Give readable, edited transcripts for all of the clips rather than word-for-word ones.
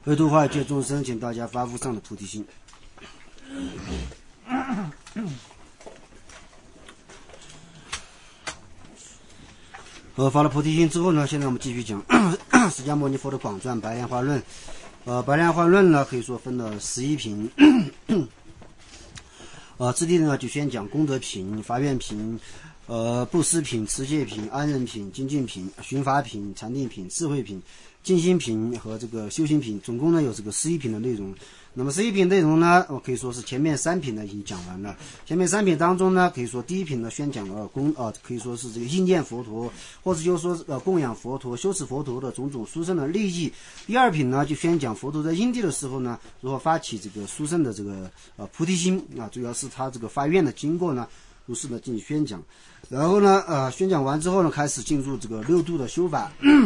为度化一切众生，请大家发无上的菩提心。发了菩提心之后呢，现在我们继续讲释迦牟尼佛的广传白莲花论。白莲花论呢，可以说分了11品。次第呢就先讲功德品、发愿品、布施品、持戒品、安忍品、精进品、寻法品、禅定品、智慧品、静心品和这个修行品，总共呢有这个11品的内容。那么11品内容呢，我可以说是前面3品呢已经讲完了。前面3品当中呢，可以说第一品呢宣讲了可以说是这个应念佛陀，或者就是说供养佛陀、修持佛陀的种种殊胜的利益。第二品呢就宣讲佛陀在因地的时候呢，如何发起这个殊胜的这个菩提心啊，主要是他这个发愿的经过呢，如是呢进行宣讲。然后呢宣讲完之后呢，开始进入这个6度的修法。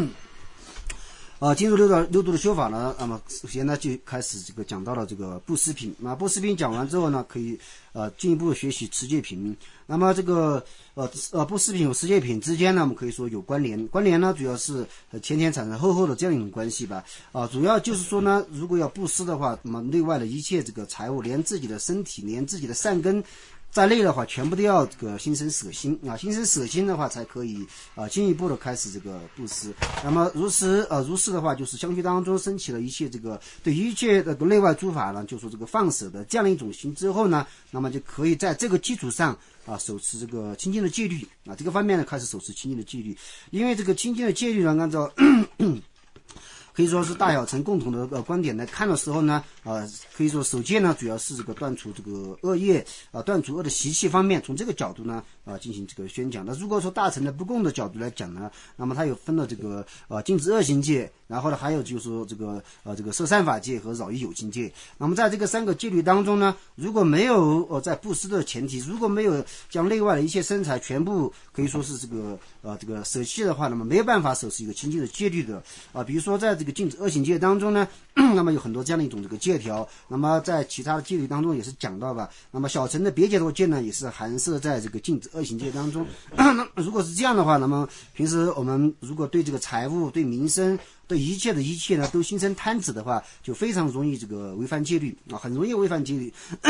进入六度的修法呢，那么首先呢就开始这个讲到了这个布施品。布施品讲完之后呢，可以进一步学习持戒品。那么这个布施品和持戒品之间呢，我们可以说有关联。关联呢，主要是前前产生后后的这样一种关系吧。主要就是说呢，如果要布施的话，那么内外的一切这个财物，连自己的身体，连自己的善根在内的话，全部都要这个心生舍心啊，心生舍心的话，才可以进一步的开始这个布施。那么如是的话，就是相续当中升起了一切这个对一切这个内外诸法呢，就说这个放舍的这样的一种心之后呢，那么就可以在这个基础上手持这个清净的戒律这个方面呢，开始手持清净的戒律。因为这个清净的戒律呢，按照可以说是大小乘共同的观点来看的时候呢，可以说首戒呢主要是这个断除这个恶业断除恶的习气方面，从这个角度呢进行这个宣讲。那如果说大乘的不共的角度来讲呢，那么它有分了这个禁止恶行戒，然后呢还有就是说这个摄善法戒和扰益有情戒。那么在这个3个戒律当中呢，如果没有在布施的前提，如果没有将内外的一切身财全部可以说是这个舍弃的话，那么没有办法守持一个清净的戒律的比如说在这个禁止恶行戒当中呢，那么有很多这样的一种这个戒条。那么在其他的戒律当中也是讲到吧。那么小乘的别解脱戒呢，也是含摄在这个禁止恶行戒当中。如果是这样的话，那么平时我们如果对这个财物、对民生、对一切呢都心生贪执的话，就非常容易这个违反戒律很容易违反戒律。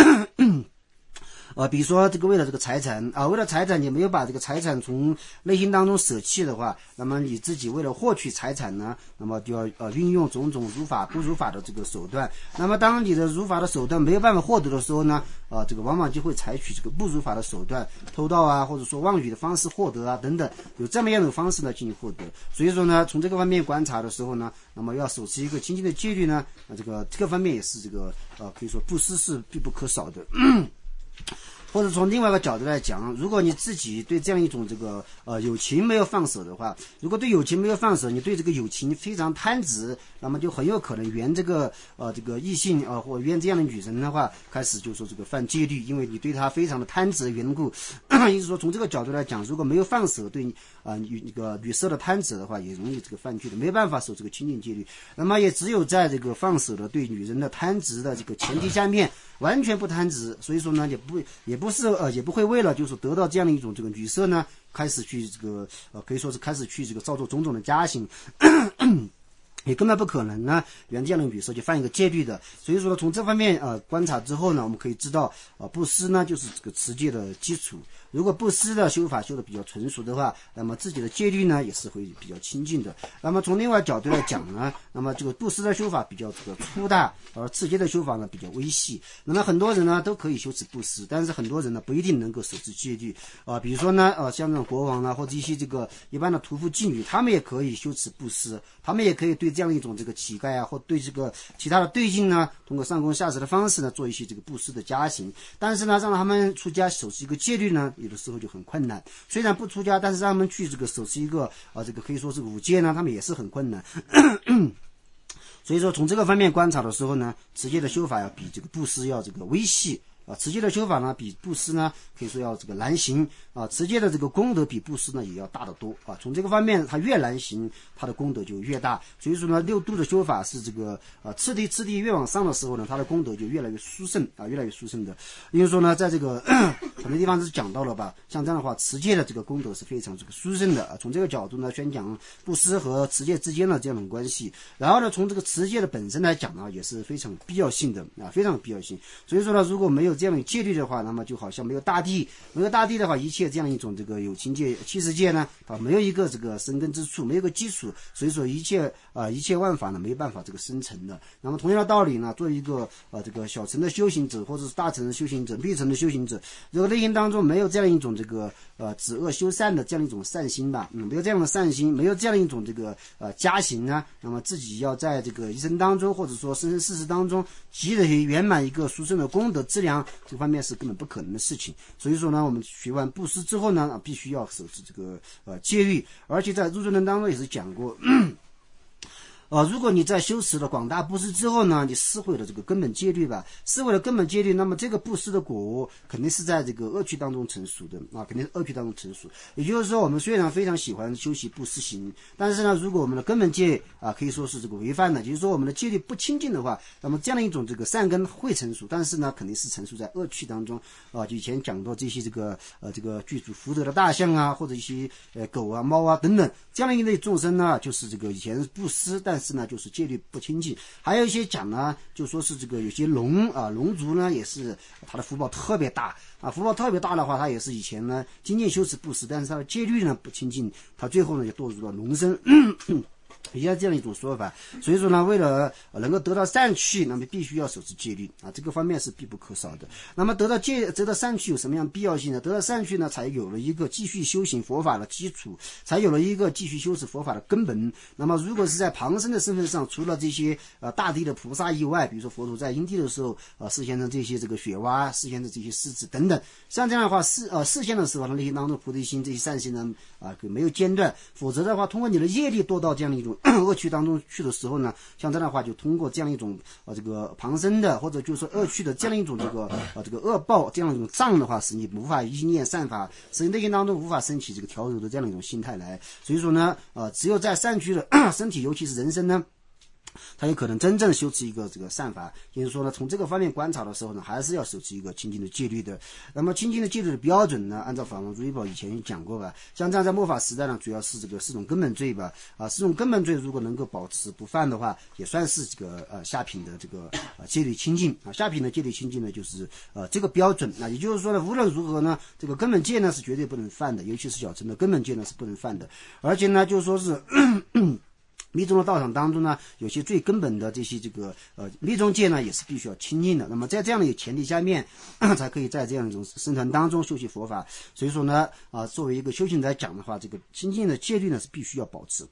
比如说这个为了这个财产为了财产你没有把这个财产从内心当中舍弃的话，那么你自己为了获取财产呢，那么就要运用种种如法不如法的这个手段。那么当你的如法的手段没有办法获得的时候呢，这个往往就会采取这个不如法的手段，偷盗或者说妄语的方式获得等等，有这么样的方式呢进行获得。所以说呢，从这个方面观察的时候呢，那么要守持一个清净的戒律呢，这个方面也是这个可以说布施是必不可少的。或者从另外一个角度来讲，如果你自己对这样一种这个友情没有放手的话，如果对友情没有放手，你对这个友情非常贪执，那么就很有可能缘这个异性或缘这样的女人的话，开始就说这个犯戒律，因为你对她非常的贪执的缘故。意思说从这个角度来讲，如果没有放手对女色的贪执的话，也容易这个犯戒律，没办法守这个清净戒律。那么也只有在这个放手的对女人的贪执的这个前提下面，完全不贪执，所以说呢也不会为了就是得到这样的一种这个女色呢，开始去这个可以说是开始去这个造作种种的加行。也根本不可能呢缘这样的女色就犯一个戒律的。所以说呢，从这方面观察之后呢，我们可以知道布施呢就是这个持戒的基础。如果布施的修法修得比较纯熟的话，那么自己的戒律呢也是会比较清净的。那么从另外角度来讲呢，那么这个布施的修法比较这个粗大，而持戒的修法呢比较微细。那么很多人呢都可以修持布施，但是很多人呢不一定能够守持戒律比如说呢像这种国王或者一些这个一般的屠夫妓女，他们也可以修持布施，他们也可以对这样一种这个乞丐或对这个其他的对境呢，通过上供下施的方式呢做一些这个布施的加行。但是呢让他们出家守持一个戒律呢，有的时候就很困难。虽然不出家，但是让他们去这个守持一个这个可以说是5戒呢，他们也是很困难。所以说从这个方面观察的时候呢，持戒的修法要比这个布施要这个微细， 持戒的修法呢比布施呢可以说要这个难行持戒的这个功德比布施呢也要大得多从这个方面它越难行，它的功德就越大。所以说呢六度的修法是这个次第越往上的时候呢，它的功德就越来越殊胜越来越殊胜的。因为说呢在这个很多地方是讲到了吧，像这样的话持戒的这个功德是非常这个殊胜的从这个角度呢宣讲布施和持戒之间的这样的关系。然后呢从这个持戒的本身来讲呢也是非常必要性的非常有必要性。所以说呢如果没有这样的戒律的话，那么就好像没有大地的话，一切这样一种这个有情戒七十戒呢没有一个这个生根之处，没有一个基础，所以说一切万法呢没有办法这个生成的。那么同样的道理呢，作为一个这个小乘的修行者或者是大乘的修行者、密乘的修行者，这个内心当中没有这样一种这个止恶修善的这样一种善心吧，没有这样的善心，没有这样一种这个加行呢，那么自己要在这个一生当中或者说生生世世当中积累圆满一个殊胜的功德质量，这方面是根本不可能的事情。所以说呢，我们学完布施之后呢，必须要守持这个戒律，而且在入中论当中也是讲过。如果你在修持了广大布施之后呢，你失毁了这个根本戒律吧，失毁了根本戒律，那么这个布施的果肯定是在这个恶趣当中成熟的肯定是恶趣当中成熟。也就是说，我们虽然非常喜欢修习布施行，但是呢，如果我们的根本戒可以说是这个违反的，就是说我们的戒律不清净的话，那么这样的一种这个善根会成熟，但是呢，肯定是成熟在恶趣当中就以前讲到这些这个具足福德的大象或者一些狗猫等等这样的一类众生呢，就是这个以前布施，但是呢就是戒律不清净。还有一些讲呢就说是这个有些龙族呢也是他的福报特别大福报特别大的话，他也是以前呢精进修持布施，但是他的戒律呢不清净，他最后呢就堕入了龙身也有这样一种说法。所以说呢，为了能够得到善趣，那么必须要守持戒律这个方面是必不可少的。那么得到善趣有什么样必要性呢？得到善趣呢，才有了一个继续修行佛法的基础，才有了一个继续修持佛法的根本。那么如果是在旁生的身份上，除了这些大地的菩萨以外，比如说佛陀在因地的时候示现的这些这个雪蛙，示现的这些狮子等等，像这样的话示现的时候呢，那些当中菩提心这些善心呢没有间断，否则的话通过你的业力堕到这样的一种恶趣当中去的时候呢，像这样的话就通过这样一种这个旁生的或者就是说恶趣的这样一种这个恶报这样一种障的话，使你无法依念善法，使你内心当中无法升起这个调柔的这样一种心态来。所以说呢只有在善趣的身体，尤其是人生呢，他有可能真正修持一个这个善法。也就是说呢，从这个方面观察的时候呢，还是要守持一个清净的戒律的。那么清净的戒律的标准呢，按照法王如意宝以前讲过吧，像这样在末法时代呢，主要是这个四种根本罪吧四种根本罪如果能够保持不犯的话，也算是这个下品的这个戒律清净下品的戒律清净呢，就是这个标准也就是说呢，无论如何呢，这个根本戒呢是绝对不能犯的，尤其是小乘的根本戒呢是不能犯的。而且呢，就是说是密宗的道场当中呢，有些最根本的这些这个密宗戒呢，也是必须要清净的。那么在这样的前提下面，才可以在这样一种僧团当中修习佛法。所以说呢，作为一个修行者来讲的话，这个清净的戒律呢是必须要保持。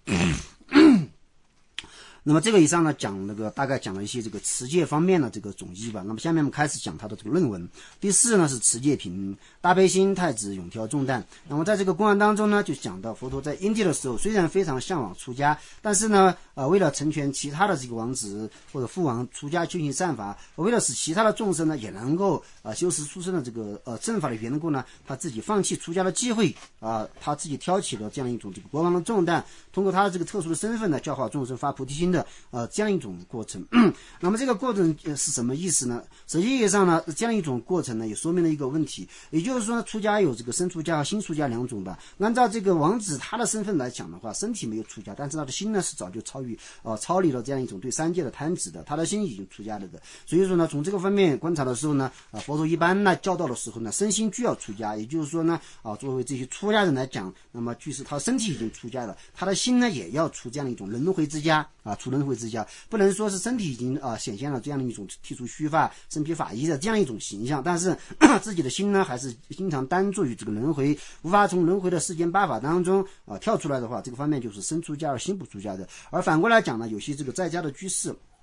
那么这个以上呢讲大概讲了一些这个持戒方面的这个总义吧。那么下面我们开始讲它的这个论文。第4呢是持戒品，大悲心太子勇挑重担。那么在这个公案当中呢，就讲到佛陀在因地的时候，虽然非常向往出家，但是呢为了成全其他的这个王子或者父王出家修行善法，为了使其他的众生呢也能够修持出生的这个正法的缘故呢，他自己放弃出家的机会他自己挑起了这样一种这个国王的重担，通过他的这个特殊的身份呢，教化众生发菩提心的这样一种过程。那么这个过程是什么意思呢？实际意义上呢，这样一种过程呢，也说明了一个问题，也就是说出家有这个身出家和心出家两种吧。按照这个王子他的身份来讲的话，身体没有出家，但是他的心呢是早就超离了这样一种对三界的贪执的，他的心已经出家了的。所以说呢，从这个方面观察的时候呢，佛陀一般呢教导的时候呢，身心俱要出家。也就是说呢作为这些出家人来讲，那么就是他身体已经出家了，他的心呢也要出这样一种轮回之家出轮回之家，不能说是身体已经显现了这样的一种剃除须发身披法衣的这样一种形象，但是自己的心呢还是经常单注于这个轮回，无法从轮回的世间八法当中跳出来的话，这个方面就是身出家而心不出家的。而反过来讲呢，有些这个在家的居士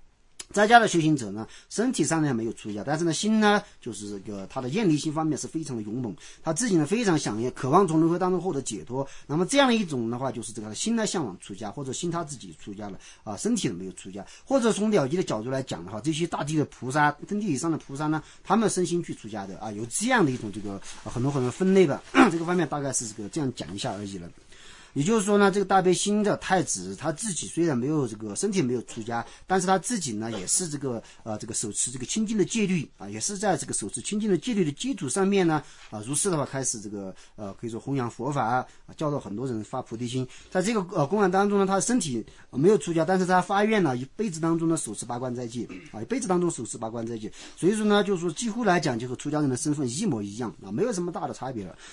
在家的修行者呢，身体上呢没有出家，但是呢心呢就是这个他的厌离心方面是非常的勇猛，他自己呢非常想念渴望从轮回当中获得解脱。那么这样一种的话，就是这个心呢向往出家，或者心他自己出家了啊，身体呢没有出家。或者从了结的角度来讲的话，这些大地的菩萨、登地以上的菩萨呢，他们身心去出家的啊，有这样的一种这个很多分类吧。这个方面大概是这个这样讲一下而已了。也就是说呢，这个大悲心的太子他自己虽然没有这个身体没有出家，但是他自己呢也是这个手持这个清净的戒律啊，也是在这个手持清净的戒律的基础上面呢如是的话开始这个可以说弘扬佛法教导很多人发菩提心。在这个公案当中呢，他身体没有出家，但是他发愿呢一辈子当中呢手持八关斋戒啊，一辈子当中手持八关斋戒，所以说呢就是说几乎来讲就和出家人的身份一模一样啊，没有什么大的差别了。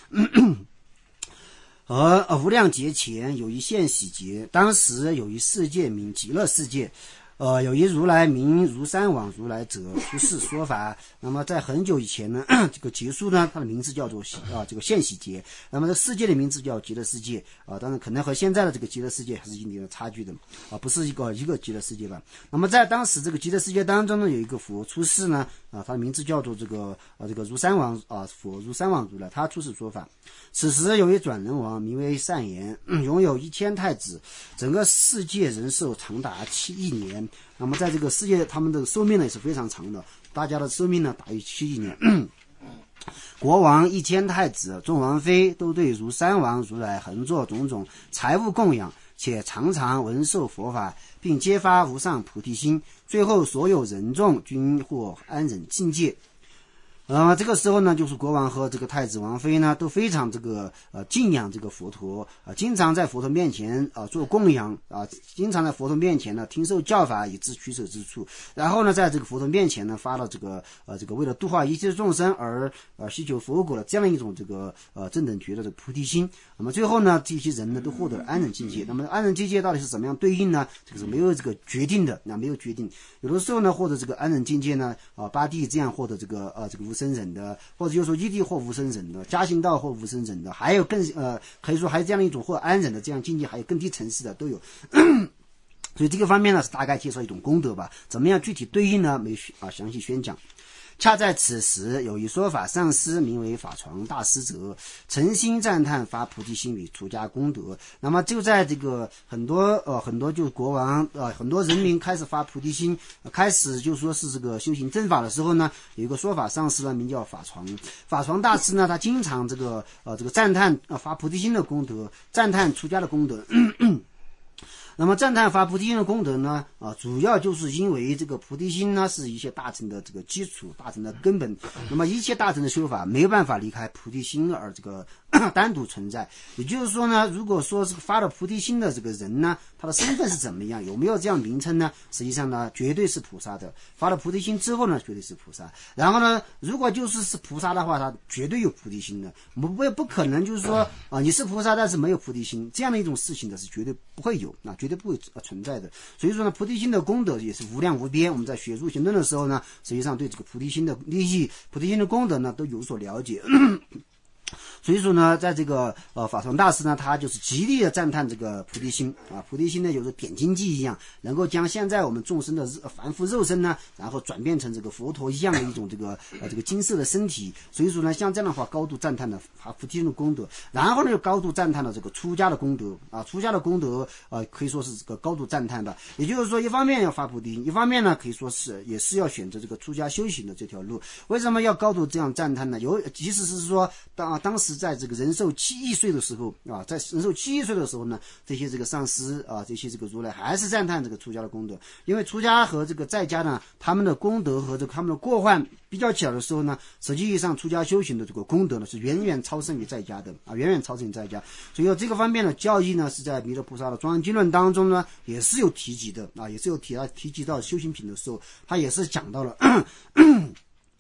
而无量劫前有一现喜劫，当时有一世界名极乐世界，有一如来名如山王如来者出世说法。那么在很久以前呢，这个结束呢，它的名字叫做这个现喜劫。那么这世界的名字叫极乐世界啊，当然可能和现在的这个极乐世界还是有点差距的啊，不是一个极乐世界吧。那么在当时这个极乐世界当中呢，有一个佛出世呢啊，他的名字叫做这个如山王佛如山王如来，他出世说法。此时有一转轮王名为善言，拥有1000太子，整个世界人寿长达7亿年。那么在这个世界他们的寿命呢也是非常长的，大家的寿命呢大于7亿年。国王1000太子众王妃都对如山王如来恒做种种财物供养，且常常闻受佛法，并揭发无上菩提心，最后所有人众均获安忍境界。这个时候呢，就是国王和这个太子王妃呢都非常这个敬仰这个佛陀经常在佛陀面前做供养经常在佛陀面前呢听受教法以至取舍之处，然后呢在这个佛陀面前呢发了这个为了度化一切众生而希求佛果的这样一种这个正等觉的这个菩提心。那么最后呢，这些人呢都获得了安忍境界。那么安忍境界到底是怎么样对应呢？这个是没有这个决定的，没有决定。有的时候呢获得这个安忍境界呢八地这样获得这个无生忍的，或者就是说一地或无生忍的，加行道或无生忍的，还有更可以说还有这样的一种或安忍的这样境界，还有更低层次的都有。所以这个方面呢是大概介绍一种功德吧，怎么样具体对应呢没详细宣讲。恰在此时，有一说法上师名为法床大师者，诚心赞叹发菩提心为出家功德。那么就在这个很多就是国王很多人民开始发菩提心，开始就说是这个修行正法的时候呢，有一个说法上师呢名叫法床大师呢，他经常这个赞叹发菩提心的功德，赞叹出家的功德。那么赞叹发菩提心的功德呢主要就是因为这个菩提心呢是一切大乘的这个基础，大乘的根本。那么一切大乘的修法没有办法离开菩提心而这个单独存在。也就是说呢，如果说是发了菩提心的这个人呢，他的身份是怎么样，有没有这样名称呢？实际上呢绝对是菩萨的。发了菩提心之后呢绝对是菩萨。然后呢如果就是菩萨的话，他绝对有菩提心的，不可能就是说你是菩萨但是没有菩提心，这样的一种事情的是绝对不会有，绝对不会存在的。所以说呢，菩提心的功德也是无量无边。我们在学入行论的时候呢，实际上对这个菩提心的利益、菩提心的功德呢都有所了解。所以说呢，在这个法床大师呢，他就是极力的赞叹这个菩提心菩提心呢，有着点睛计一样，能够将现在我们众生的凡夫肉身呢，然后转变成这个佛陀一样的一种这个金色的身体。所以说呢，像这样的话，高度赞叹了发菩提心的功德，然后呢，又高度赞叹了这个出家的功德出家的功德可以说是这个高度赞叹的。也就是说，一方面要发菩提心，一方面呢，可以说是也是要选择这个出家修行的这条路。为什么要高度这样赞叹呢？即使是说当时在这个人寿7亿岁的时候在人寿7亿岁的时候呢，这些这个上师这些这个如来还是赞叹这个出家的功德。因为出家和这个在家呢，他们的功德和这个他们的过患比较起来的时候呢，实际上出家修行的这个功德呢是远远超胜于在家的远远超胜于在家。所以这个方面的教义呢，是在弥勒菩萨的庄严经论当中呢也是有提及的也是有提及到修行品的时候，他也是讲到了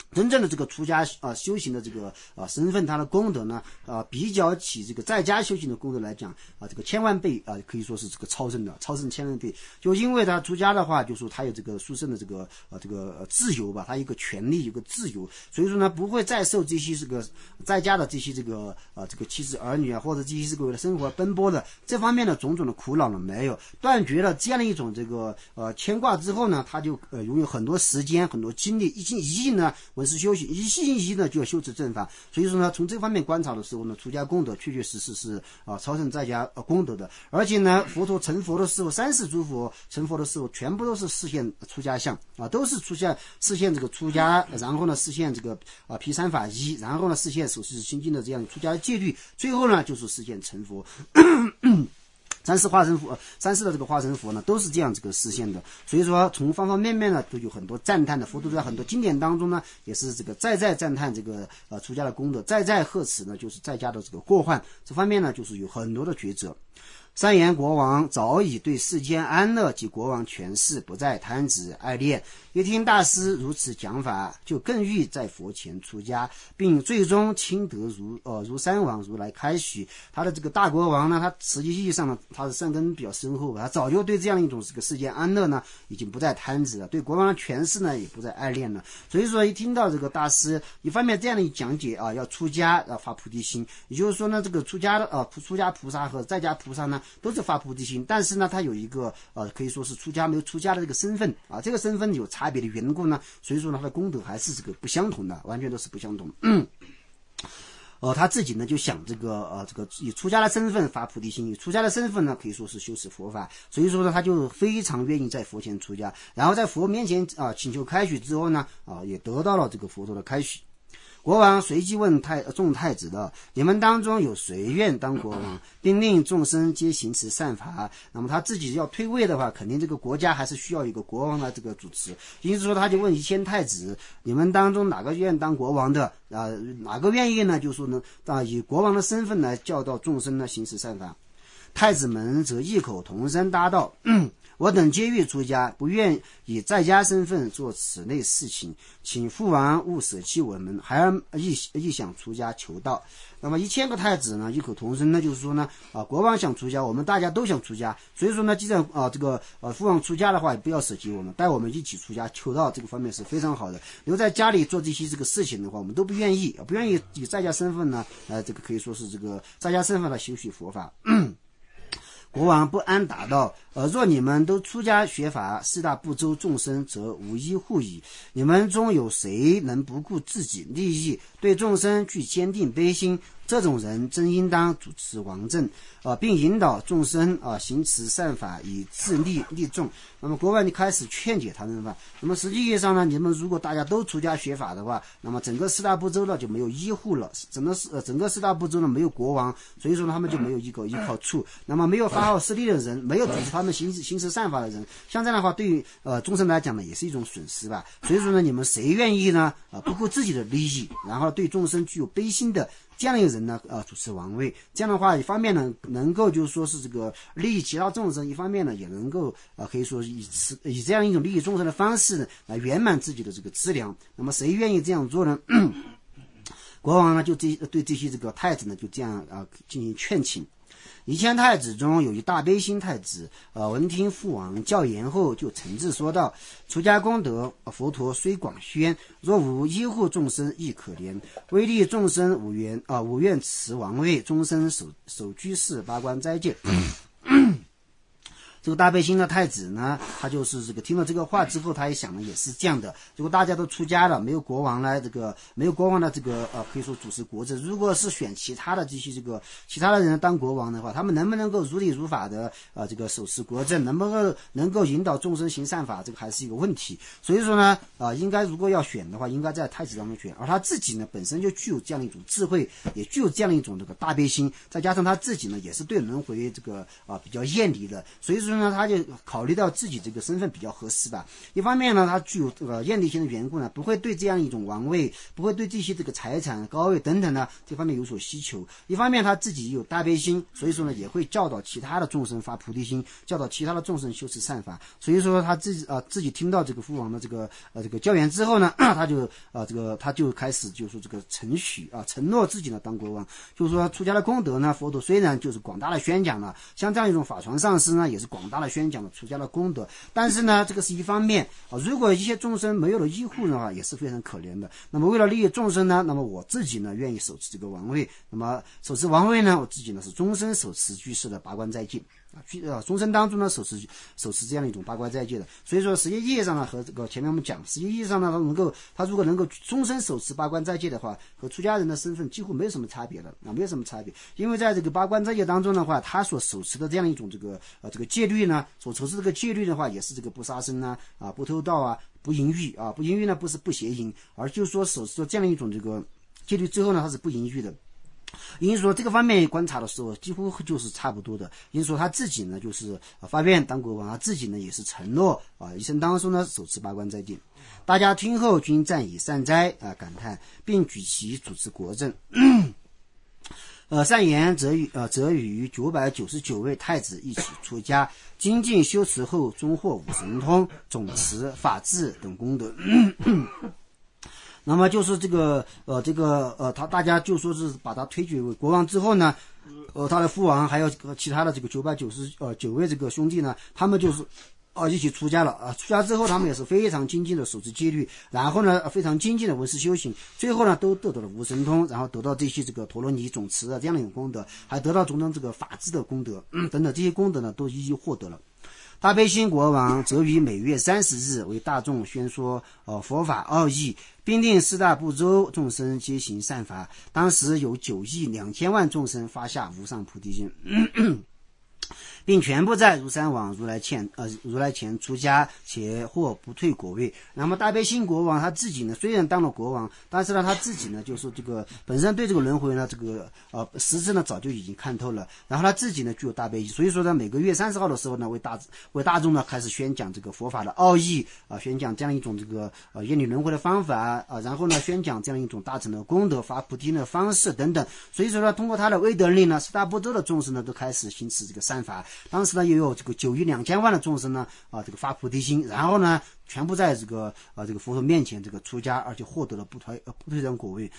真正的这个出家修行的这个身份，它的功德呢比较起这个在家修行的功德来讲这个千万倍可以说是这个超胜千万倍。就因为他出家的话，就说他有这个殊胜的这个自由吧，他有一个权利，有个自由，所以说呢不会再受这些这个在家的这些这个妻子儿女或者这些这个为了生活奔波的这方面的种种的苦恼呢没有，断绝了这样的一种这个牵挂之后呢，他就拥有很多时间很多精力，一心一意呢文思修行，一心一意呢就要修持正法。所以说呢从这方面观察的时候呢，出家功德确确实实是超胜在家功德的。而且呢佛陀成佛的时候，三世诸佛成佛的时候全部都是示现出家相都是示现这个出家，然后呢示现这个毗三法依，然后呢示现守持心经的这样出家的戒律，最后呢就是示现成佛。三世的这个化身佛呢都是这样这个实现的。所以说从方方面面呢都有很多赞叹的，佛陀在很多经典当中呢也是这个再赞叹这个出家的功德，再贺词呢就是在家的这个过患，这方面呢就是有很多的抉择。三言国王早已对世间安乐及国王权势不再贪执爱恋，一听大师如此讲法，就更欲在佛前出家，并最终亲得如山王如来开许。他的这个大国王呢，他实际意义上呢，他的善根比较深厚，他早就对这样一种这个世间安乐呢，已经不再贪执了，对国王的权势呢，也不再爱恋了。所以说，一听到这个大师一方面这样的一讲解要出家发菩提心，也就是说呢，这个出家菩萨和在家菩萨呢，都是发菩提心，但是呢，他有一个可以说是出家没有出家的这个身份这个身份有差别的缘故呢，所以说呢，他的功德还是这个不相同的，完全都是不相同。他自己呢就想这个以出家的身份发菩提心，以出家的身份呢可以说是修持佛法，所以说呢他就非常愿意在佛前出家，然后在佛面前请求开许之后呢也得到了这个佛陀的开许。国王随即问众太子的：你们当中有谁愿当国王，并令众生皆行持善法？那么他自己要退位的话，肯定这个国家还是需要一个国王来这个主持。因此说他就问1000太子：你们当中哪个愿当国王的哪个愿意呢？就说呢以国王的身份来教导众生呢行持善法。太子们则异口同声答道：我等皆欲出家，不愿以在家身份做此类事情，请父王勿舍弃我们，还而亦想出家求道。那么1000个太子呢异口同声呢，就是说呢国王想出家，我们大家都想出家，所以说呢既然父王出家的话，也不要舍弃我们，带我们一起出家求道，这个方面是非常好的。留在家里做这些这个事情的话，我们都不愿意以在家身份呢这个可以说是这个在家身份来修习佛法。国王不安答道：若你们都出家学法，四大部洲众生则无一护矣。你们中有谁能不顾自己利益，对众生具坚定悲心？这种人真应当主持王政并引导众生行持善法，以自利众。那么国王就开始劝解他们吧。那么实际意义上呢，你们如果大家都出家学法的话，那么整个四大部洲呢就没有依护了，整个四大部洲呢没有国王，所以说呢他们就没有一个依靠处。那么没有发号施令的人，没有主持他们行持善法的人，像这样的话对于众生来讲呢也是一种损失吧。所以说呢，你们谁愿意呢不顾自己的利益，然后对众生具有悲心的这样的一个人呢主持王位，这样的话一方面呢能够就是说是这个利益其他众生，一方面呢也能够可以说以这样一种利益众生的方式呢来圆满自己的这个资粮。那么谁愿意这样做呢？国王呢就对这些这个太子呢就这样进行劝请。1000太子中有一大悲心太子闻听父王教言后，就诚挚说道：出家功德佛陀虽广宣，若无依护众生亦可怜。为利众生无愿持王位，终身守居士八关斋戒。这个大悲心的太子呢，他就是这个听了这个话之后，他也想的也是这样的。如果大家都出家了，没有国王的这个可以说主持国政，如果是选其他的其他的人当国王的话，他们能不能够如理如法的这个手持国政，能够引导众生行善法，这个还是一个问题。所以说呢应该如果要选的话，应该在太子当中选。而他自己呢本身就具有这样的一种智慧，也具有这样的一种这个大悲心，再加上他自己呢也是对轮回这个比较厌离的，所以说说呢，他就考虑到自己这个身份比较合适吧。一方面呢，他具有这个验地性的缘故呢，不会对这样一种王位，不会对这些这个财产、高位等等呢这方面有所需求。一方面他自己有大悲心，所以说呢也会教导其他的众生发菩提心，教导其他的众生修持善法。所以说他自己听到这个父王的这个教言之后呢，他就开始就是说这个承诺自己呢当国王。就是说出家的功德呢，佛陀虽然就是广大的宣讲了，像这样一种法传上师呢，也是广大的宣讲了出家的功德，但是呢，这个是一方面啊。如果一些众生没有了依护的话，也是非常可怜的。那么为了利益众生呢，那么我自己呢，愿意手持这个王位。那么手持王位呢，我自己呢是终身手持居士的八关斋戒。终身当中呢，手持这样的一种八关斋戒的。所以说实际意义上呢，和这个前面我们讲，实际意义上呢，他如果能够终身手持八关斋戒的话，和出家人的身份几乎没有什么差别的啊，没有什么差别。因为在这个八关斋戒当中的话，他所手持的这样一种这个戒律呢，所手持这个戒律的话，也是这个不杀生啊，不偷盗啊，不淫欲啊，不淫欲呢不是不邪淫，而就是说手持这样一种这个戒律之后呢，它是不淫欲的。因此说这个方面观察的时候几乎就是差不多的。因此说他自己呢就是发愿当国王，他自己呢也是承诺一生当中呢手持八关斋戒。大家听后均赞以善哉感叹，并举旗主持国政。善言则与999位太子一起出家，精进修持后终获五神通、总持、法治等功德。那么就是大家就说是把他推举为国王之后呢，他的父王还有其他的这个999位这个兄弟呢，他们就是一起出家了出家之后他们也是非常精进的守持戒律，然后呢非常精进的闻思修行，最后呢都得到了无神通，然后得到这些这个陀罗尼总持这样的一种功德，还得到种种这个法治的功德等等，这些功德呢都一一获得了。大悲心国王则于每月30日为大众宣说佛法奥义，并令4大部洲众生皆行善法。当时有9亿2千万众生发下无上菩提心，并全部在如山往如来前出家，且或不退果位。那么大悲心国王他自己呢，虽然当了国王，但是呢他自己呢就是这个本身对这个轮回呢这个实质呢早就已经看透了，然后他自己呢具有大悲心，所以说呢每个月30号的时候呢为大众呢开始宣讲这个佛法的奥义宣讲这样一种这个业力轮回的方法然后呢宣讲这样一种大乘的功德、发菩提的方式等等。所以说呢通过他的威德力呢，4大部洲的众生呢都开始行持这个善法。当时呢也有这个9亿2千万的众生呢这个发菩提心，然后呢全部在这个佛陀面前这个出家，而且获得了不退转果位。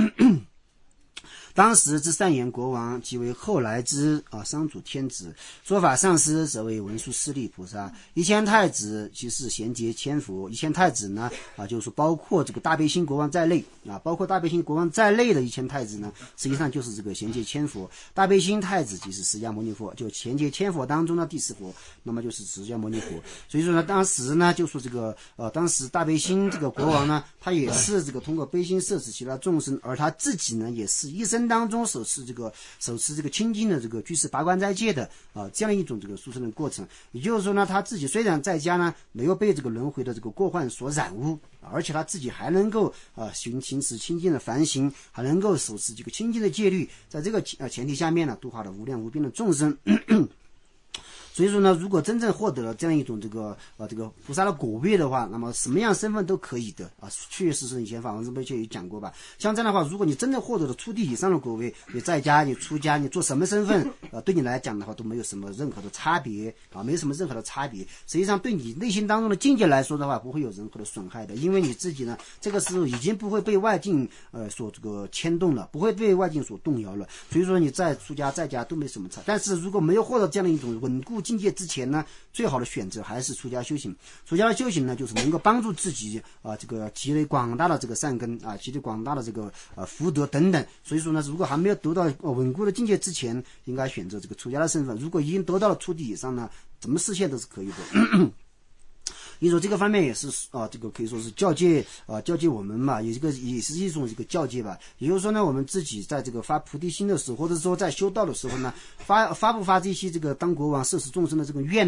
当时之善言国王即为后来之商主天子，说法上师则为文殊师利菩萨。1000太子即是贤劫千佛。1000太子呢就是包括这个大悲心国王在内包括大悲心国王在内的1000太子呢，实际上就是这个贤劫千佛。大悲心太子即是释迦牟尼佛，就贤劫千佛当中的第4佛，那么就是释迦牟尼佛。所以说呢当时呢就说这个当时大悲心这个国王呢，他也是这个通过悲心摄持其他众生，而他自己呢也是一生当中手持这个清净的这个居士八关斋戒的这样一种这个殊胜的过程。也就是说呢，他自己虽然在家呢没有被这个轮回的这个过患所染污，而且他自己还能够行持清净的梵行，还能够手持这个清净的戒律，在这个前提下面呢，度化了无量无边的众生。所以说呢，如果真正获得了这样一种这个菩萨的果位的话，那么什么样身份都可以的确实是以前法王不就有讲过吧。像这样的话，如果你真正获得了初地以上的果位，你在家你出家你做什么身份对你来讲的话都没有什么任何的差别没有什么任何的差别。实际上对你内心当中的境界来说的话，不会有任何的损害的，因为你自己呢这个时候已经不会被外境所这个牵动了，不会被外境所动摇了。所以说你在出家在家都没什么差。但是如果没有获得这样的一种稳固境界之前呢，最好的选择还是出家修行。出家的修行呢，就是能够帮助自己这个积累广大的这个善根积累广大的这个福德等等。所以说呢，如果还没有得到稳固的境界之前，应该选择这个出家的身份。如果已经得到了初地以上呢，怎么实现都是可以的。你说这个方面也是这个可以说是教诫我们嘛，也是一种这个教诫吧。也就是说呢，我们自己在这个发菩提心的时候，或者说在修道的时候呢，发不发这些这个当国王摄持众生的这个愿呢，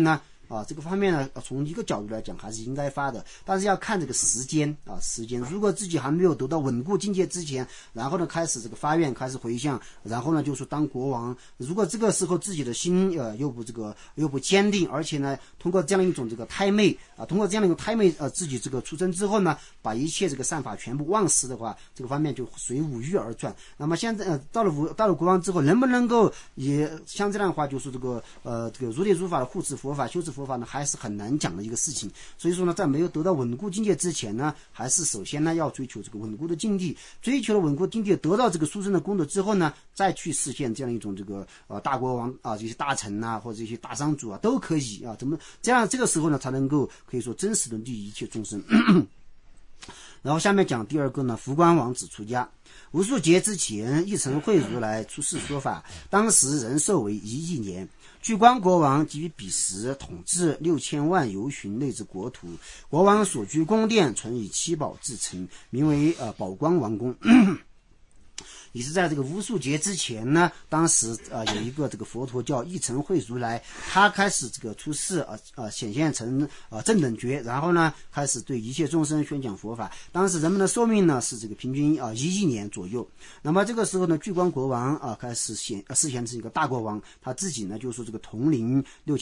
这个方面呢，从一个角度来讲还是应该发的，但是要看这个时间。如果自己还没有得到稳固境界之前，然后呢开始这个发愿，开始回向，然后呢就是当国王，如果这个时候自己的心又不坚定，而且呢通过这样一种这个胎妹自己这个出生之后呢，把一切这个善法全部忘失的话，这个方面就随五欲而转。那么现在到了国王之后，能不能够也像这样的话，就是这个如理如法的护持佛法、修持佛法呢，还是很难讲的一个事情。所以说呢，在没有得到稳固境界之前呢，还是首先呢要追求这个稳固的境地，追求了稳固境地，得到这个殊胜的功德之后呢，再去实现这样一种这个大国王这些大臣或者这些大商主都可以怎么这样，这个时候呢才能够可以说真实的利益一切众生。然后下面讲第二个呢，福光王子出家。无数劫之前，一乘会如来出世说法，当时人寿为1亿年。具光国王即于彼时统治6000万由旬内之国土，国王所居宫殿纯以七宝制成，名为宝光王宫。也是在这个无数劫之前呢，当时有一个这个佛陀叫一乘会如来，他开始这个出世显现成正等觉，然后呢开始对一切众生宣讲佛法。当时人们的寿命呢是这个平均1亿年左右。那么这个时候呢，具光国王开始示现是一个大国王，他自己呢就说这个统领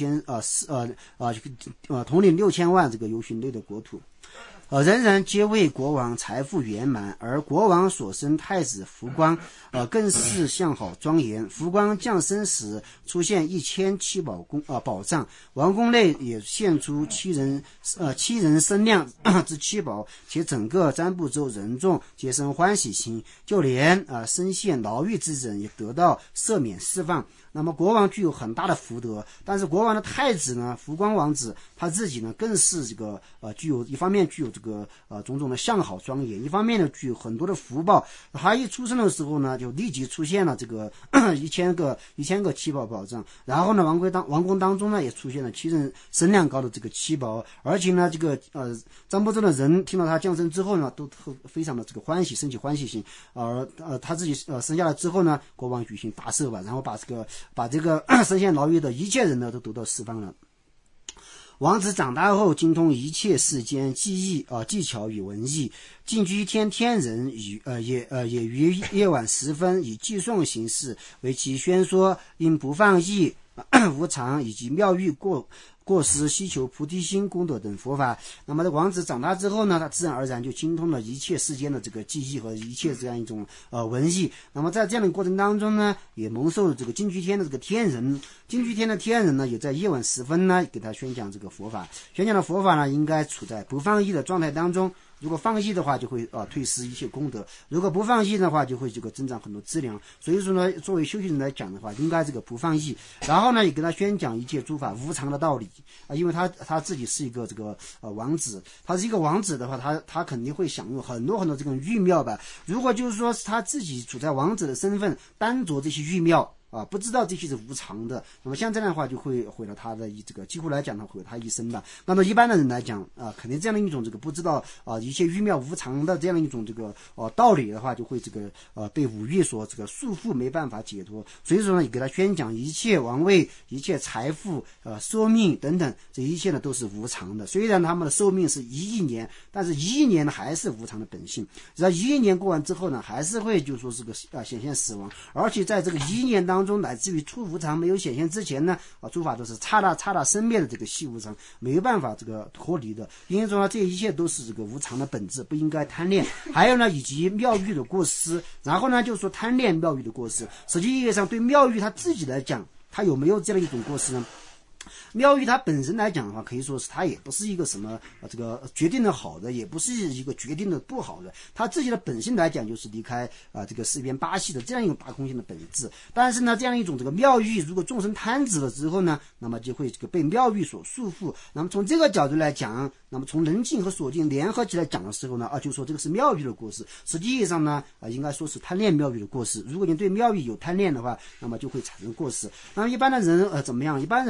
6000万这个由旬内的国土。人人皆为国王财富圆满，而国王所生太子福光更是相好庄严。福光降生时出现1000七宝藏，王宫内也现出七人身量之七宝，且整个占卜州人众皆生欢喜心，就连身陷牢狱之人也得到赦免释放。那么国王具有很大的福德，但是国王的太子呢，福光王子他自己呢更是这个一方面具有这个种种的相好庄严，一方面呢具有很多的福报。他一出生的时候呢，就立即出现了这个1000个七宝宝藏，然后呢王宫当中呢也出现了7人身量高的这个七宝，而且呢这个占卜州的人听到他降生之后呢，都非常的这个欢喜，升起欢喜心。他自己生下来之后呢，国王举行大赦吧，然后把这个身陷牢狱的一切人呢都得到释放了。王子长大后精通一切世间技巧与文艺，近居天人也于夜晚时分以寄送形式为其宣说因不放逸无常以及妙欲过失希求菩提心功德等佛法。那么这王子长大之后呢，他自然而然就精通了一切世间的这个技艺和一切这样一种文艺。那么在这样的过程当中呢，也蒙受这个近居天的这个天人，近居天的天人呢，也在夜晚时分呢给他宣讲这个佛法。宣讲的佛法呢，应该处在不放逸的状态当中。如果放逸的话，就会退失一切功德；如果不放逸的话，就会这个增长很多资粮。所以说呢，作为修行人来讲的话，应该这个不放逸，然后呢，也给他宣讲一切诸法无常的道理因为他自己是一个这个王子，他是一个王子的话，他肯定会享用很多很多这种御妙吧。如果就是说是他自己处在王子的身份，单着这些御妙不知道这些是无常的，那么像这样的话就会毁了他的这个，几乎来讲呢毁了他一生吧。那么一般的人来讲肯定这样的一种这个不知道一切御妙无常的这样的一种这个道理的话，就会这个被五欲所这个束缚，没办法解脱。所以说呢，也给他宣讲一切王位、一切财富、寿命等等，这一切呢都是无常的。虽然他们的寿命是1亿年，但是1亿年呢还是无常的本性。只要1亿年过完之后呢，还是会就说是个显现死亡，而且在这个1亿年当中，乃至于出无常没有显现之前呢，诸法都是刹那生灭的这个细无常，没有办法这个脱离的。因为说呢，这一切都是这个无常的本质，不应该贪恋。还有呢，以及妙欲的过失，然后呢，就是说贪恋妙欲的过失。实际意义上，对妙欲他自己来讲，他有没有这样一种过失呢？妙欲它本身来讲的话，可以说是它也不是一个什么这个决定的好的，也不是一个决定的不好的，它自己的本性来讲就是离开这个四边八系的这样一种大空性的本质。但是呢，这样一种这个妙欲，如果众生贪执了之后呢，那么就会这个被妙欲所束缚。那么从这个角度来讲，那么从人境和所境联合起来讲的时候呢，就说这个是妙欲的过失。实际意义上呢，应该说是贪恋妙欲的过失。如果你对妙欲有贪恋的话，那么就会产生过失。那么一般的人怎么样？一般人呢，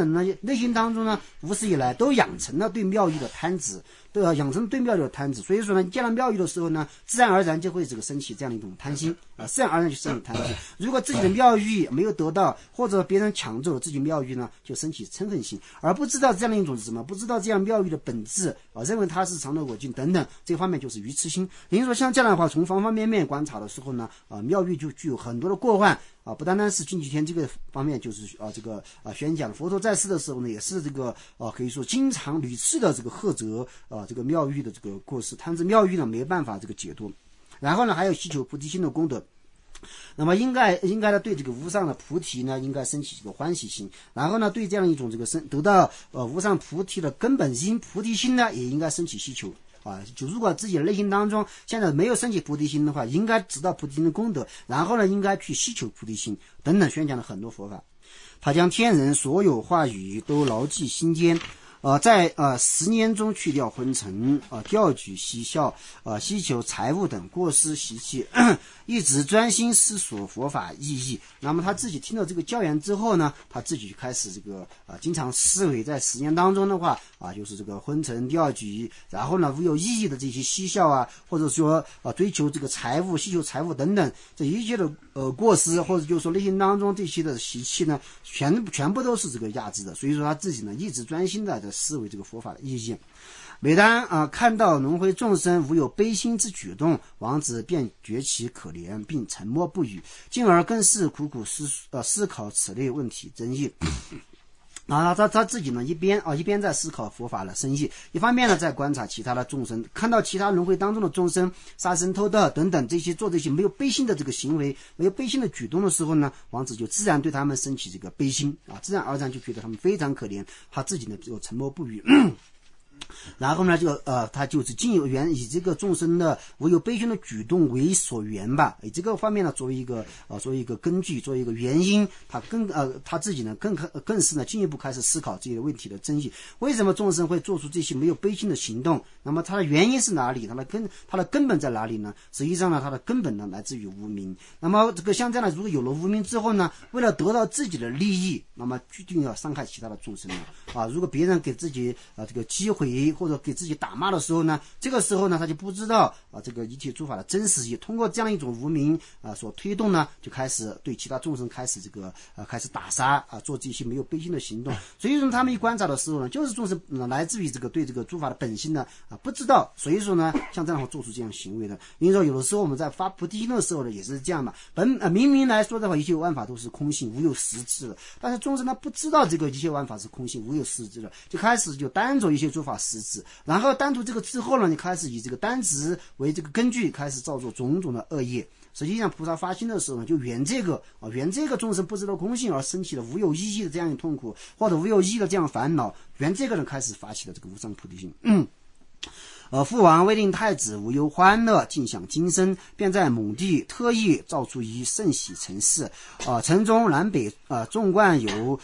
内心当中呢，无始以来都养成了对庙宇的贪执，养成对庙宇的贪执。所以说呢，见了庙宇的时候呢，自然而然就会这个升起这样的一种贪心自然而然就升起贪心。如果自己的庙宇没有得到，或者别人抢走了自己庙宇呢，就升起嗔恨心，而不知道这样的一种什么，不知道这样庙宇的本质认为它是常乐我净等等，这方面就是愚痴心。也就是说，像这样的话，从方方面面观察的时候呢，庙宇就具有很多的过患不单单是近几天这个方面，就是宣讲佛陀在世的时候呢，也是这个可以说经常屡次的这个呵责这个庙宇的这个过失，贪执庙宇呢没办法这个解脱。然后呢，还有希求菩提心的功德。那么应该呢，对这个无上的菩提呢，应该升起这个欢喜心。然后呢，对这样一种这个得到无上菩提的根本心菩提心呢，也应该升起希求就如果自己的内心当中现在没有升起菩提心的话，应该知道菩提心的功德，然后呢，应该去希求菩提心等等，宣讲了很多佛法。他将天人所有话语都牢记心间。在10年中去掉昏沉调举嬉笑希求财物等过失习气一直专心思索佛法意义。那么他自己听到这个教言之后呢，他自己就开始这个经常思维，在10年当中的话就是这个昏沉调举，然后呢无有意义的这些嬉笑或者说追求这个财物希求财物等等，这一切的过失，或者就是说内心当中这些的习气呢，全部都是这个压制的。所以说他自己呢一直专心的思维这个佛法的意义。每当看到轮回众生无有悲心之举动，王子便觉其可怜，并沉默不语，进而更是苦苦思考此类问题真义。他自己呢一边在思考佛法的深意，一方面呢在观察其他的众生，看到其他轮回当中的众生杀生偷盗等等这些做这些没有悲心的这个行为，没有悲心的举动的时候呢，王子就自然对他们升起这个悲心自然而然就觉得他们非常可怜，他自己呢就沉默不语然后呢，他就是以这个众生的无有悲心的举动为所缘吧，以这个方面呢作为一个根据，作为一个原因，他自己呢更是呢进一步开始思考这些问题的真义。为什么众生会做出这些没有悲心的行动？那么它的原因是哪里？它的根本在哪里呢？实际上呢，它的根本呢来自于无明。那么这个像这样的，如果有了无明之后呢，为了得到自己的利益，那么决定要伤害其他的众生如果别人给自己这个机会或者给自己打骂的时候呢，这个时候呢他就不知道这个一切诸法的真实意，通过这样一种无明所推动呢，就开始对其他众生开始开始打杀做这些没有悲心的行动。所以说他们一观察的时候呢，就是众生来自于对这个诸法的本性呢不知道，所以说呢像这样会做出这样行为的。因为说有的时候我们在发菩提心的时候呢也是这样嘛，明明来说的话一切万法都是空性无有实质的，但是众生他不知道这个一切万法是空性无有实质的，就开始就单着一些诸法实质，然后单独这个之后呢，你开始以这个单执为这个根据，开始造作种种的恶业。实际上菩萨发心的时候呢，就缘这个众生不知道空性而生起了无有意义的这样一痛苦，或者无有意义的这样烦恼，缘这个人开始发起了这个无上菩提心。父王为令太子无忧欢乐，尽享今生，便在蒙地特意造出一甚喜城市。城中南北纵贯有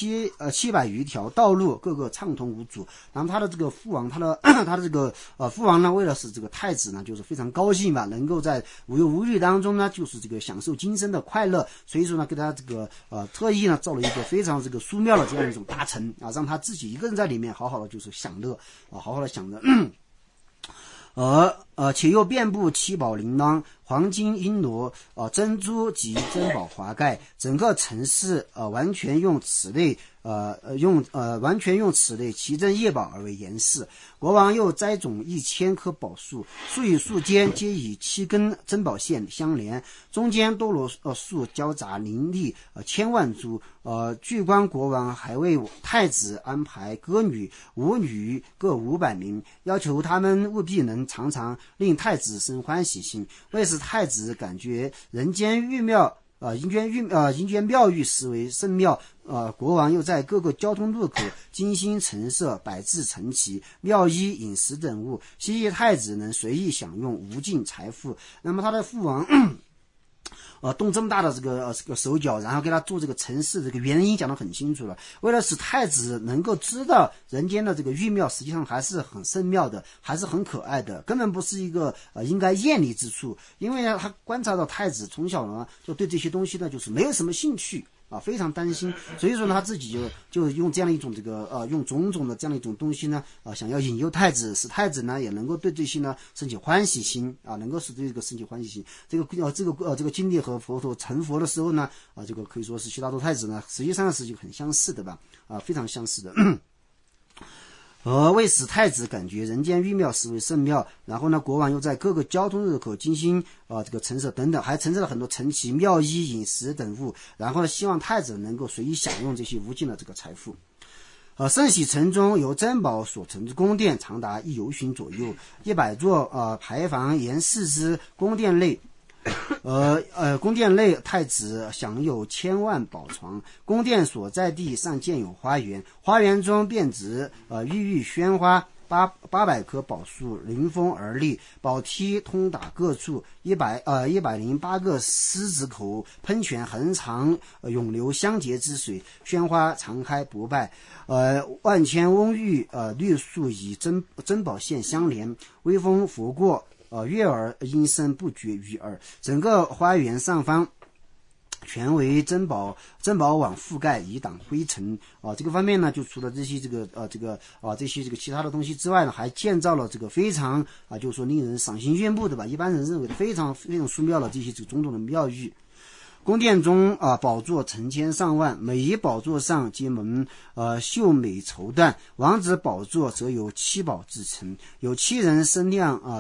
700余条道路，各个畅通无阻。然后他的这个父王，他的这个父王呢，为了使这个太子呢，就是非常高兴嘛，能够在无忧无虑当中呢，就是这个享受今生的快乐，所以说呢，给他这个特意呢造了一个非常这个殊妙的这样一种大城让他自己一个人在里面好好的就是享乐好好的享乐。且又遍布七宝铃铛、黄金璎珞、珍珠及珍宝华盖，整个城市完全用此类奇珍异宝而为严饰。国王又栽种1000棵宝树，树与树间皆以7根珍宝线相连，中间多罗树交杂林立千万株。据观国王还为太子安排歌女、舞女各500名，要求他们务必能常常令太子生欢喜心，为使太子感觉人间玉妙人间妙玉实为圣妙。国王又在各个交通路口精心陈设摆置陈旗、妙衣、饮食等物，希冀太子能随意享用无尽财富。那么他的父王动这么大的这个手脚，然后给他做这个城市，这个原因讲得很清楚了。为了使太子能够知道人间的这个玉妙实际上还是很圣妙的，还是很可爱的，根本不是一个应该厌离之处。因为呢，他观察到太子从小呢就对这些东西呢就是没有什么兴趣啊，非常担心。所以说呢，他自己就用这样的一种这个用种种的这样的一种东西呢，想要引诱太子，使太子呢也能够对这些呢升起欢喜心啊，能够使这个升起欢喜心。这个经历和佛陀成佛的时候呢，这个可以说是悉达多太子呢，实际上是就很相似的吧，非常相似的。为使太子感觉人间欲妙，实为圣妙。然后呢，国王又在各个交通入口精心这个陈设等等，还陈设了很多陈奇妙衣、饮食等物。然后呢，希望太子能够随意享用这些无尽的这个财富。圣喜城中由珍宝所成之宫殿长达1由旬左右，100座牌坊沿4之宫殿内。宫殿内太子享有1000万宝床，宫殿所在地上建有花园，花园中遍植郁郁鲜花，800棵宝树临风而立，宝梯通达各处，108个狮子口喷泉恒长，涌流香洁之水，鲜花常开不败，万千翁玉绿树以珍宝线相连，微风拂过。悦耳音声不绝于耳，整个花园上方全为珍宝网覆盖，以挡灰尘。这个方面呢，就除了这些这些其他的东西之外呢，还建造了这个非常就是说令人赏心悦目的吧，一般人认为的非常非常殊妙的这些种种的妙玉。宫殿中宝座成千上万，每一宝座上皆蒙秀美绸缎。王子宝座则由7宝制成，有7人身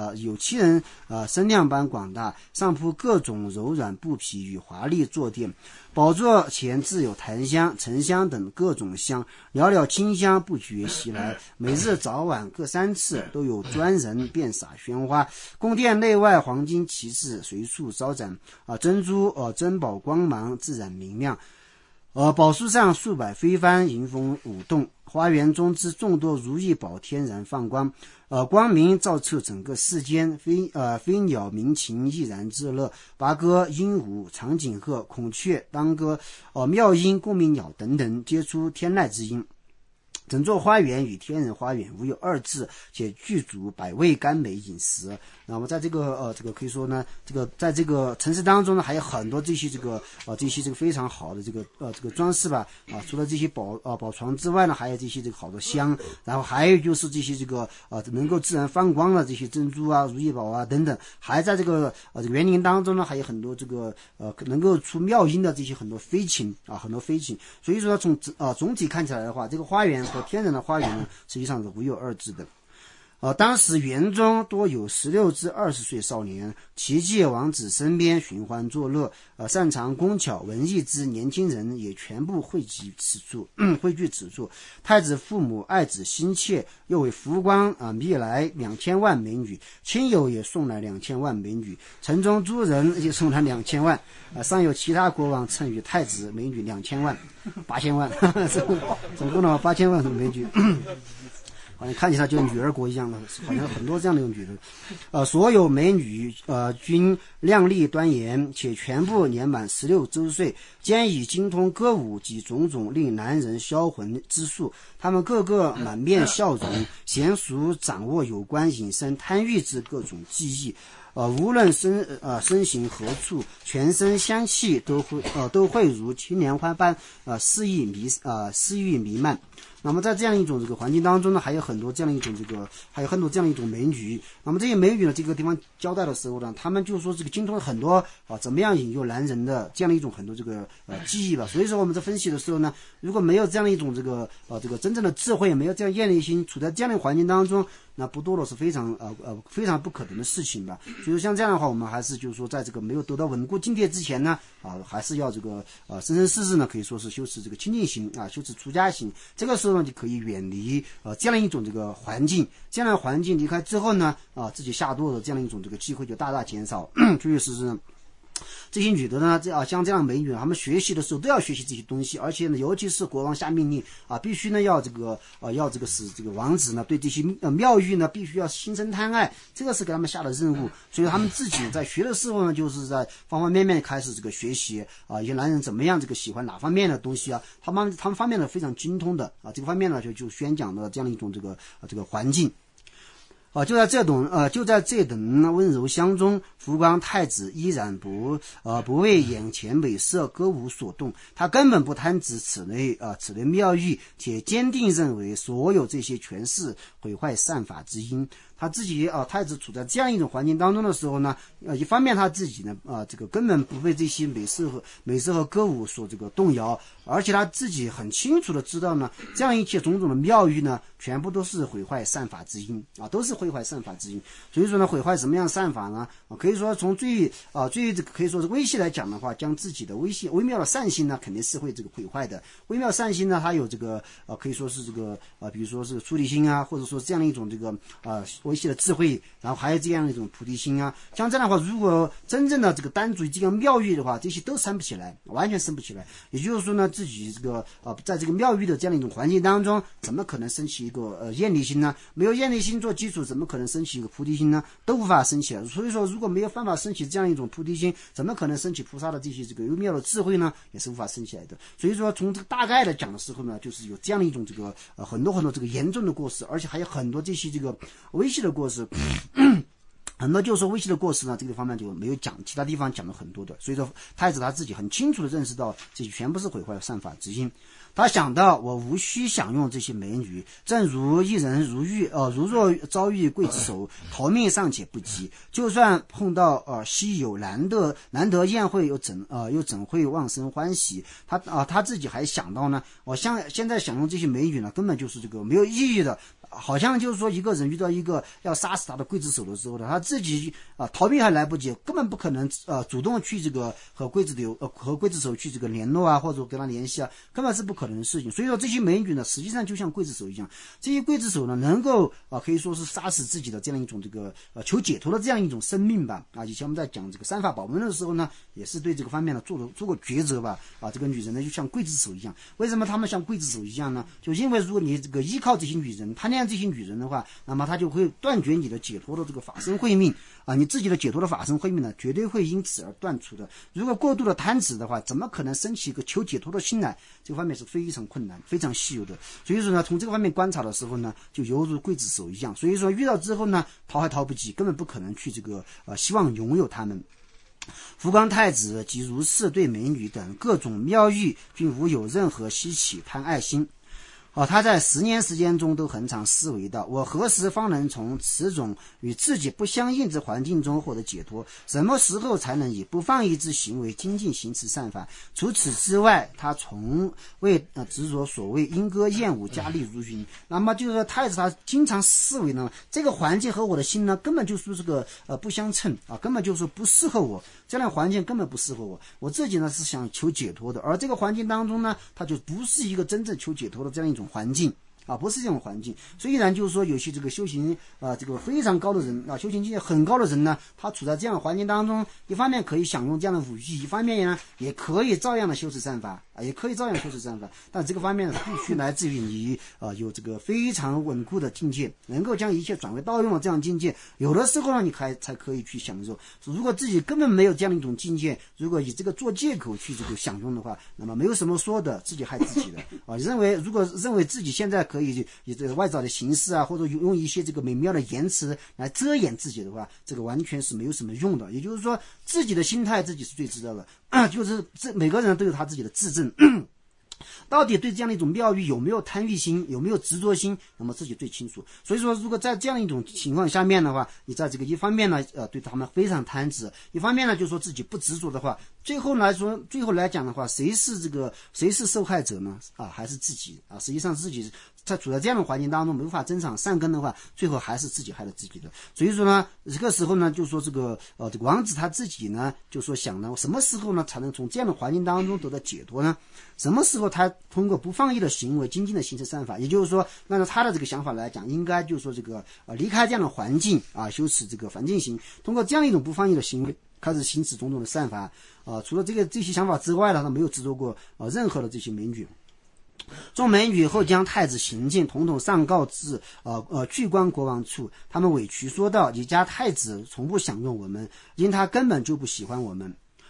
量般广大，上铺各种柔软布匹与华丽坐垫。宝座前置有檀香、沉香等各种香，袅袅清香不绝袭来。每日早晚各3次，都有专人遍洒鲜花。宫殿内外黄金旗帜随处招展，珍珠珍宝光芒自然明亮。宝树上数百飞帆迎风舞动，花园中之众多如意宝天然放光，光明照彻整个世间，飞鸟鸣禽亦然自乐，拔歌、鹦鹉、长颈鹤、孔雀、当歌、妙音、共鸣鸟等等，皆出天籁之音。整座花园与天人花园无有二致，且具足百味甘美饮食。那么在这个可以说呢，在这个城市当中呢，还有很多这些非常好的这个装饰吧。除了这些宝床之外呢，还有这些好的香，然后还有就是这些能够自然放光的这些珍珠如意宝等等，还在这个园林当中呢，还有很多能够出妙音的这些很多飞禽。所以说从总体看起来的话，这个花园和天然的花园呢，实际上是无有二致的。当时园中多有16至20岁少年，齐借王子身边寻欢作乐，擅长工巧文艺之年轻人也全部汇聚此处。太子父母爱子心切，又为福光觅来2000万美女，亲友也送来2000万美女，城中诸人也送来2000万，尚有其他国王赠予太子美女2000万，8000万，总共呢8000万的美女。好像看起来就女儿国一样的，好像很多这样的女人。所有美女均靓丽端严，且全部年满16周岁，兼以精通歌舞及种种令男人销魂之术。他们个个满面笑容，娴熟掌握有关隐身贪欲之各种技艺。无论身形何处，全身香气都会如青莲花般诗意弥漫。那么在这样一种环境当中呢，还有很多这样一种美女。那么这些美女呢，这个地方交代的时候呢，他们就说精通了很多怎么样引诱男人的这样的一种很多技艺吧。所以说我们在分析的时候呢，如果没有这样一种真正的智慧，没有这样艳丽心，处在这样的环境当中，那不多了是非常不可能的事情吧。所以像这样的话，我们还是就是说，在没有得到稳固境界之前呢，还是要生生世世呢，可以说是修持清净心修持出家心。这个时候呢，就可以远离这样一种环境。这样的环境离开之后呢，自己下堕的这样一种机会就大大减少。所以是这些女的呢，像这样美女，她们学习的时候都要学习这些东西，而且呢，尤其是国王下命令必须呢要使王子呢对这些妙玉呢必须要心生贪爱，这个是给他们下的任务。所以他们自己在学的时候呢，就是在方方面面开始学习一些男人怎么样喜欢哪方面的东西他们方面呢非常精通的这个方面呢就宣讲了这样一种这个环境。 就在这等温柔乡中，福光太子依然不为眼前美色歌舞所动，他根本不贪执此类妙玉，且坚定认为所有这些全是毁坏善法之因。他自己太子处在这样一种环境当中的时候呢，一方面他自己呢这个根本不被这些美色和歌舞所这个动摇，而且他自己很清楚的知道呢，这样一切种种的妙玉呢，全部都是毁坏善法之因都是毁坏善法之因。所以说呢，毁坏什么样善法呢？可以说从最可以说是微细来讲的话，将自己的微妙的善心呢，肯定是会这个毁坏的。微妙善心呢，它有这个可以说是这个比如说是出离心啊，或者说这样的一种这个微细的智慧，然后还有这样的一种菩提心啊。像这样的话，如果真正的这个单独这个妙玉的话，这些都升不起来，完全升不起来。也就是说呢，自己这个在这个妙玉的这样的一种环境当中，怎么可能升起一个厌离心呢？没有厌离心做基础，怎么可能升起一个菩提心呢？都无法升起来。所以说，如果没有办法升起这样一种菩提心，怎么可能升起菩萨的这些这个微妙的智慧呢？也是无法升起来的。所以说，从这个大概的讲的时候呢，就是有这样的一种这个很多这个严重的过失，而且还有很多这些这个微细的过失。很多就是说微细的过失呢，这个方面就没有讲，其他地方讲了很多的。所以说太子他自己很清楚的认识到，这些全部是毁坏善法之因。他想到我无需享用这些美女，正如一人如若遭遇刽子手，逃命尚且不及，就算碰到稀有难得宴会，又怎会忘生欢喜？他自己还想到呢，我现在享用这些美女呢，根本就是这个没有意义的。好像就是说一个人遇到一个要杀死他的刽子手的时候呢，他自己逃避还来不及，根本不可能主动去这个和刽子手去这个联络啊，或者跟他联系啊，根本是不可能的事情。所以说这些美女呢，实际上就像刽子手一样，这些刽子手呢，能够可以说是杀死自己的这样一种这个求解脱的这样一种生命吧。以前我们在讲这个三法宝门的时候呢，也是对这个方面呢做过抉择吧。这个女人呢就像刽子手一样，为什么她们像刽子手一样呢？就因为如果你这个依靠这些女人，贪恋这些女人的话，那么她就会断绝你的解脱的这个法身慧命你自己的解脱的法身慧命呢，绝对会因此而断除的。如果过度的贪执的话，怎么可能升起一个求解脱的心来？这个方面是非常困难、非常稀有的。所以说呢，从这个方面观察的时候呢，就犹如刽子手一样。所以说遇到之后呢，逃还逃不及，根本不可能去这个希望拥有他们。福光太子即如是对美女等各种妙玉，均无有任何稀奇贪爱心。他在10年时间中都恒常思维道：我何时方能从此种与自己不相应之环境中获得解脱？什么时候才能以不放逸之行为精进行持善法？除此之外，他从未执着所谓莺歌燕舞佳丽如云。那么就是说，太子他经常思维呢，这个环境和我的心呢，根本就是这个不相称根本就是不适合我，这样的环境根本不适合我。我自己呢是想求解脱的，而这个环境当中呢，它就不是一个真正求解脱的这样一种环境不是这种环境。虽然就是说有些这个修行这个非常高的人修行境界很高的人呢，他处在这样的环境当中，一方面可以享用这样的五欲，一方面呢也可以照样的修持善法但这个方面呢必须来自于你有这个非常稳固的境界，能够将一切转为道用的这样境界，有的时候呢你才可以去享受。如果自己根本没有这样的一种境界，如果以这个做借口去这个享用的话，那么没有什么说的，自己害自己的如果认为自己现在可以以这个外在的形式或者用一些这个美妙的言辞来遮掩自己的话，这个完全是没有什么用的。也就是说，自己的心态自己是最知道的就是每个人都有他自己的自证到底对这样的一种妙玉有没有贪欲心，有没有执着心，那么自己最清楚。所以说，如果在这样一种情况下面的话，你在这个一方面呢对他们非常贪执，一方面呢就说自己不执着的话，最后来讲的话，谁是受害者呢还是自己实际上自己在处在这样的环境当中没法增长善根的话，最后还是自己害了自己的。所以说呢，这个时候呢，就说这个王子他自己呢，就说想呢，什么时候呢才能从这样的环境当中得到解脱呢？什么时候他通过不放逸的行为精进的行持善法？也就是说，按照他的这个想法来讲，应该就是说这个离开这样的环境修持这个梵净行，通过这样一种不放逸的行为开始行持种种的善法除了这些想法之外呢，他没有执着过任何的这些美女。众美女后将太子行径统统上告至去官国王处，他们委屈说道：你家太子从不享用我们，因他根本就不喜欢我们。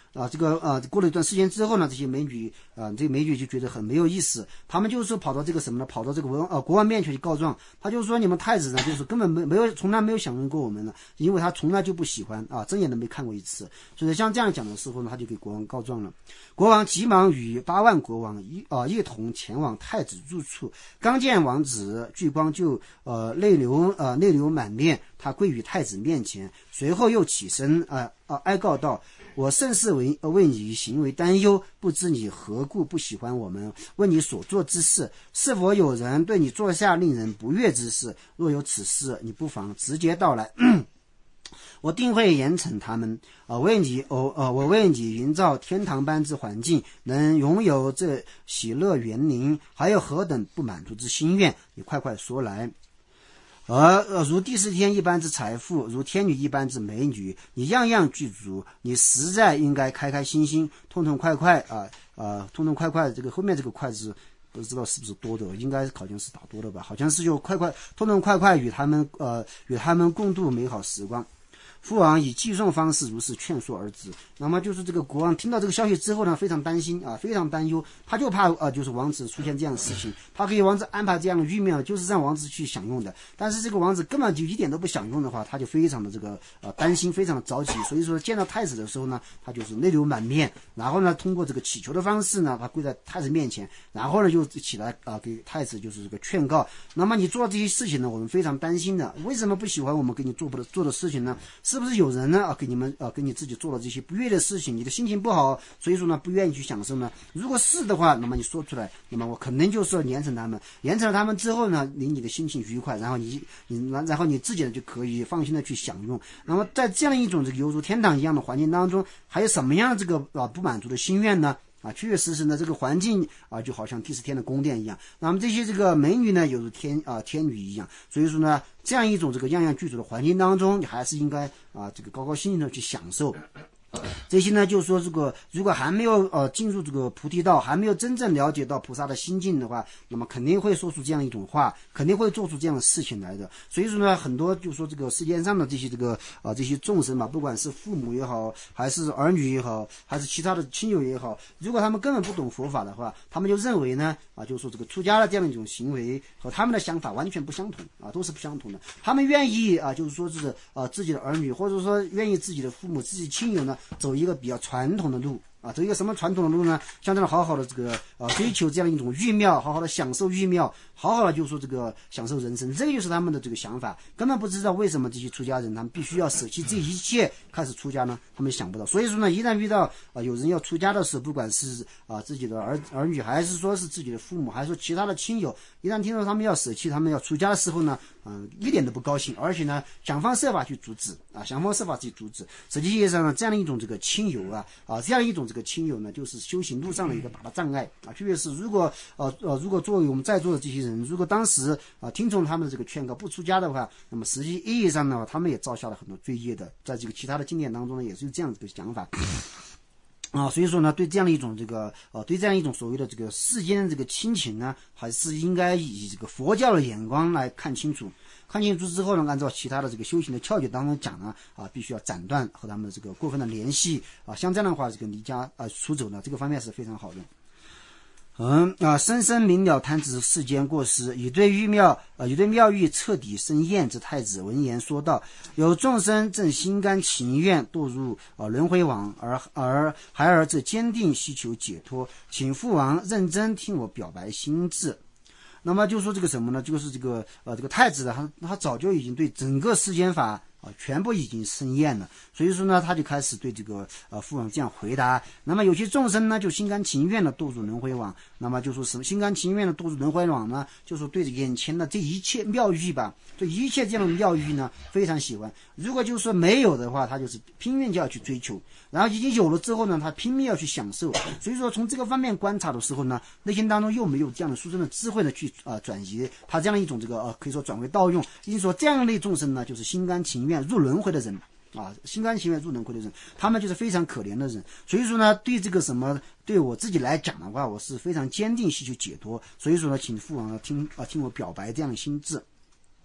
过了一段时间之后呢，这些美女这个美女就觉得很没有意思，他们就是说跑到这个什么呢？跑到这个国王面前去告状。他就说你们太子呢，就是根本没有从来没有享用过我们呢，因为他从来就不喜欢睁眼都没看过一次。所以像这样讲的时候呢，他就给国王告状了。国王急忙与8万国王一同前往太子住处，刚见王子，巨光就泪流满面，他跪于太子面前，随后又起身哀告道：我甚是为你行为担忧，不知你何故不喜欢我们，问你所做之事，是否有人对你做下令人不悦之事？若有此事，你不妨直接道来，我定会严惩他们。我为你营造天堂般之环境，能拥有这喜乐园林，还有何等不满足之心愿？你快快说来。如第四天一般之财富，如天女一般之美女，你样样具足，你实在应该开开心心，痛痛快快痛痛快快。这个后面这个快字不知道是不是多的，应该好像是打多的吧，好像是就快快痛痛快快与他们共度美好时光。父王以寄送方式如是劝说儿子。那么就是这个国王听到这个消息之后呢，非常担心非常担忧，他就怕就是王子出现这样的事情，他给王子安排这样的御庙，就是让王子去享用的。但是这个王子根本就一点都不享用的话，他就非常的这个担心，非常的着急。所以说见到太子的时候呢，他就是泪流满面，然后呢通过这个祈求的方式呢，他跪在太子面前，然后呢就起来给太子就是这个劝告。那么你做这些事情呢，我们非常担心的，为什么不喜欢我们给你做的事情呢？是不是有人呢给你自己做了这些不悦的事情，你的心情不好，所以说呢不愿意去享受呢？如果是的话，那么你说出来，那么我肯定就是严惩他们，严惩了他们之后呢，令你的心情愉快，然后你自己呢就可以放心的去享用。那么在这样一种这个犹如天堂一样的环境当中，还有什么样的这个不满足的心愿呢？确确实实呢，这个环境就好像第四天的宫殿一样。那么这些这个美女呢，犹如天女一样。所以说呢，这样一种这个样样具足的环境当中，你还是应该这个高高兴兴的去享受。这些呢，就是说这个如果还没有进入这个菩提道，还没有真正了解到菩萨的心境的话，那么肯定会说出这样一种话，肯定会做出这样的事情来的。所以说呢，很多就是说这个世界上的这些这些众生嘛，不管是父母也好，还是儿女也好，还是其他的亲友也好，如果他们根本不懂佛法的话，他们就认为呢就是说这个出家的这样一种行为和他们的想法完全不相同都是不相同的。他们愿意就是说是自己的儿女，或者说愿意自己的父母、自己亲友呢走一个比较传统的路走一个什么传统的路呢？像这样好好的这个追求这样一种欲妙，好好的享受欲妙，好好的就是说这个享受人生，这个就是他们的这个想法。根本不知道为什么这些出家人他们必须要舍弃这一切开始出家呢？他们想不到。所以说呢，一旦遇到有人要出家的时候，不管是自己的儿女，还是说是自己的父母，还是说其他的亲友，一旦听到他们要舍弃，他们要出家的时候呢，一点都不高兴，而且呢想方设法去阻止想方设法去阻止。实际上呢，这样的一种这个亲友这样一种这个亲友呢，就是修行路上的一个大的障碍特别是如果作为我们在座的这些人，如果当时听从他们的这个劝告不出家的话，那么实际意义上呢，他们也造下了很多罪业的。在这个其他的经典当中呢，也是这样子的讲法所以说呢，对这样一种所谓的这个世间的这个亲情呢，还是应该以这个佛教的眼光来看清楚。看清楚之后呢，按照其他的这个修行的窍诀当中讲呢必须要斩断和他们的这个过分的联系像这样的话，这个离家出走呢，这个方面是非常好的。深深明了贪执世间过失，以对妙欲彻底生厌之太子闻言说道：有众生正心甘情愿堕入轮回网，孩儿则坚定希求解脱，请父王认真听我表白心志。那么就说这个什么呢？就是这个太子呢，他早就已经对整个世间法全部已经生厌了，所以说呢，他就开始对这个父王这样回答。那么有些众生呢，就心甘情愿的堕入轮回网。那么就说什么心甘情愿的堕入轮回网呢？就说对着眼前的这一切妙欲吧，对一切这样的妙欲呢，非常喜欢。如果就是说没有的话，他就是拼命就要去追求，然后已经有了之后呢，他拼命要去享受。所以说从这个方面观察的时候呢，内心当中又没有这样的殊胜的智慧呢去转移他这样一种这个可以说转为盗用。因此说这样的众生呢，就是心甘情愿入轮回的人心甘情愿入轮回的人，他们就是非常可怜的人。所以说呢，对这个什么，对我自己来讲的话，我是非常坚定希求解脱。所以说呢，请父王听我表白这样的心志。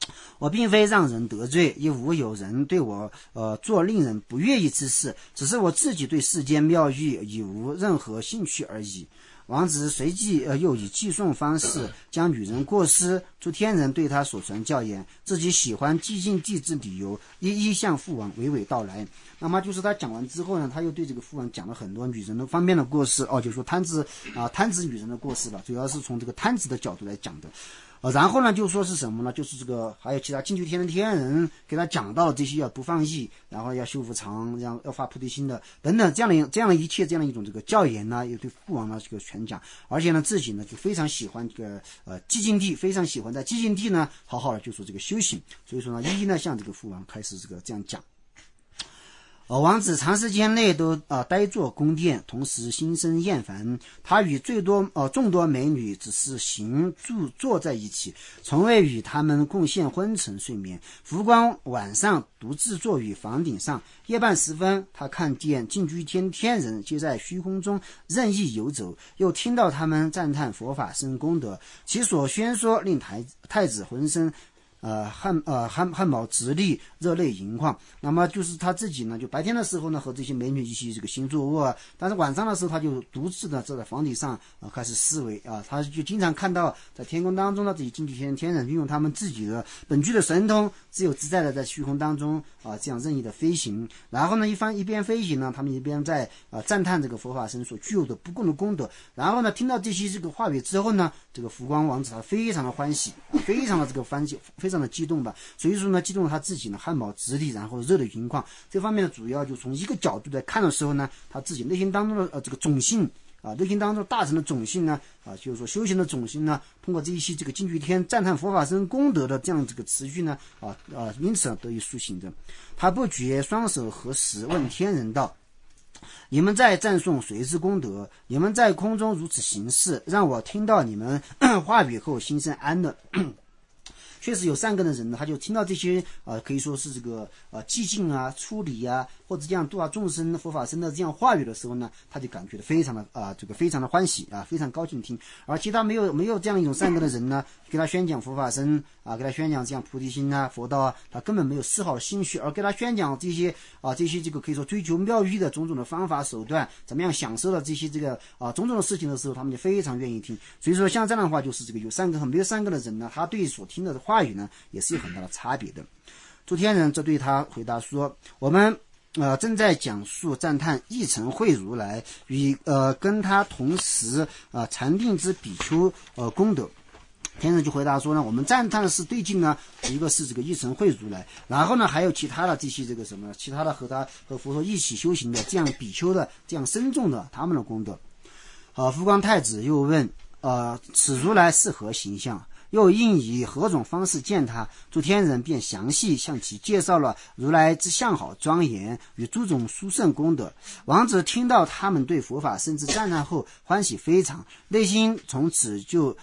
我并非让人得罪，也无有人对我做令人不愿意之事，只是我自己对世间妙语已无任何兴趣而已。王子随即又以寄送方式将女人过失诸天人对他所传教言，自己喜欢寂静地之理由一一向父王娓娓道来。那么就是他讲完之后呢，他又对这个父王讲了很多女人的方面的过失就是说贪子女人的过失了，主要是从这个贪子的角度来讲的。然后呢，就说是什么呢？就是这个还有其他进去天的天人给他讲到这些要不放逸，然后要修福常，要发菩提心的等等这样的一切这样的一种这个教言呢，也对父王呢这个全讲，而且呢自己呢就非常喜欢这个寂静地，非常喜欢在寂静地呢好好的就说这个修行，所以说呢一一呢向这个父王开始这个这样讲。王子长时间内都呆坐宫殿，同时心生厌烦。他与众多美女只是坐在一起，从未与他们共献昏沉睡眠。福光晚上独自坐于房顶上，夜半时分，他看见净居天天人皆在虚空中任意游走，又听到他们赞叹佛法生功德，其所宣说令太子浑身汗毛直立，热泪盈眶。那么就是他自己呢，就白天的时候呢和这些美女一起这个行坐卧，但是晚上的时候他就独自的坐在房顶上开始思维他就经常看到在天空当中的这些净居天人运用他们自己的本具的神通，自由自在的在虚空当中这样任意的飞行。然后呢一边飞行呢，他们一边在赞叹这个佛法僧所具有的不共的功德。然后呢听到这些这个话语之后呢，这个福光王子他非常的欢喜，非常的这个欢喜，非常的激动吧。所以说呢激动了他自己呢汗毛直立，然后热泪盈眶。这方面呢主要就从一个角度来看的时候呢，他自己内心当中的这个种性内心当中大乘的种性呢就是说修行的种性呢，通过这一些这个净居天赞叹佛法僧功德的这样这个词句呢因此得以苏醒的。他不觉双手合十，问天人道：你们在赞颂谁之功德？你们在空中如此行事，让我听到你们话语后心生安乐。确实有善根的人呢，他就听到这些可以说是这个寂静出离或者这样度化众生佛法僧的这样话语的时候呢，他就感觉非常的这个非常的欢喜非常高兴听。而其他没有这样一种善根的人呢，给他宣讲佛法僧给他宣讲这样菩提心佛道他根本没有丝毫的兴趣，而给他宣讲这些这个可以说追求妙义的种种的方法手段，怎么样享受了这些这个种种的事情的时候，他们就非常愿意听。所以说像这样的话，就是这个有善根和没有善根的人呢，他对所听的话语呢也是有很大的差别的。诸天人则对他回答说：我们正在讲述赞叹义成慧如来与跟他同时禅定之比丘功德。天人就回答说呢，我们赞叹的是对境呢，一个是这个义成慧如来，然后呢还有其他的这些这个什么其他的和佛陀一起修行的这样比丘的这样深重的他们的功德。福光太子又问此如来是何形象？又应以何种方式见他？诸天人便详细向其介绍了如来之相好庄严与诸种殊胜功德。王子听到他们对佛法甚至赞叹后，欢喜非常，内心从此就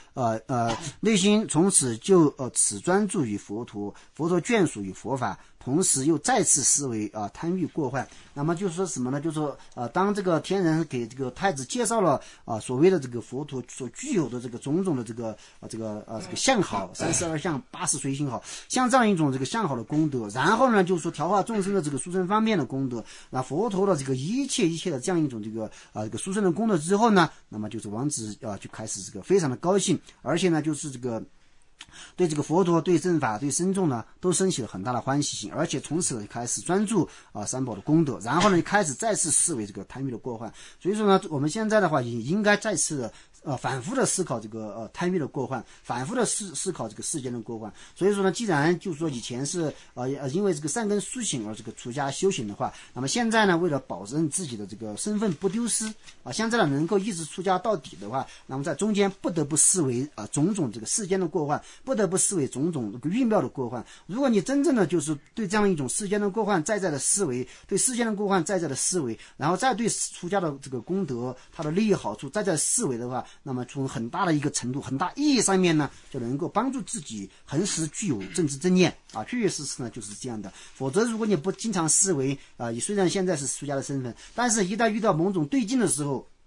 此专注于佛陀眷属于佛法，同时又再次思维贪欲过患。那么就是说什么呢？就是说当这个天人给这个太子介绍了所谓的这个佛陀所具有的这个种种的这个相好32相80随行好，像这样一种这个相好的功德，然后呢就是说调化众生的这个殊胜方面的功德，那佛陀的这个一切的这样一种这个殊胜的功德之后呢，那么就是王子就开始这个非常的高兴，而且呢就是这个对这个佛陀对正法对僧众呢都升起了很大的欢喜心，而且从此开始专注三宝的功德，然后呢开始再次思维这个贪欲的过患。所以说呢我们现在的话也应该再次的反复的思考这个贪欲的过患，反复的思考这个世间的过患。所以说呢，既然就是说以前是因为这个善根苏醒而这个出家修行的话，那么现在呢为了保证自己的这个身份不丢失现在呢能够一直出家到底的话，那么在中间不得不思维种种这个世间的过患，不得不思维种种这个欲妙的过患。如果你真正的就是对这样一种世间的过患在的思维，对世间的过患在的思维，然后再对出家的这个功德它的利益好处在思维的话，那么从很大的一个程度很大意义上面呢，就能够帮助自己恒时具有正知正念确确实实呢就是这样的。否则如果你不经常思维你虽然现在是出家的身份，但是一旦遇到某种对境的时候，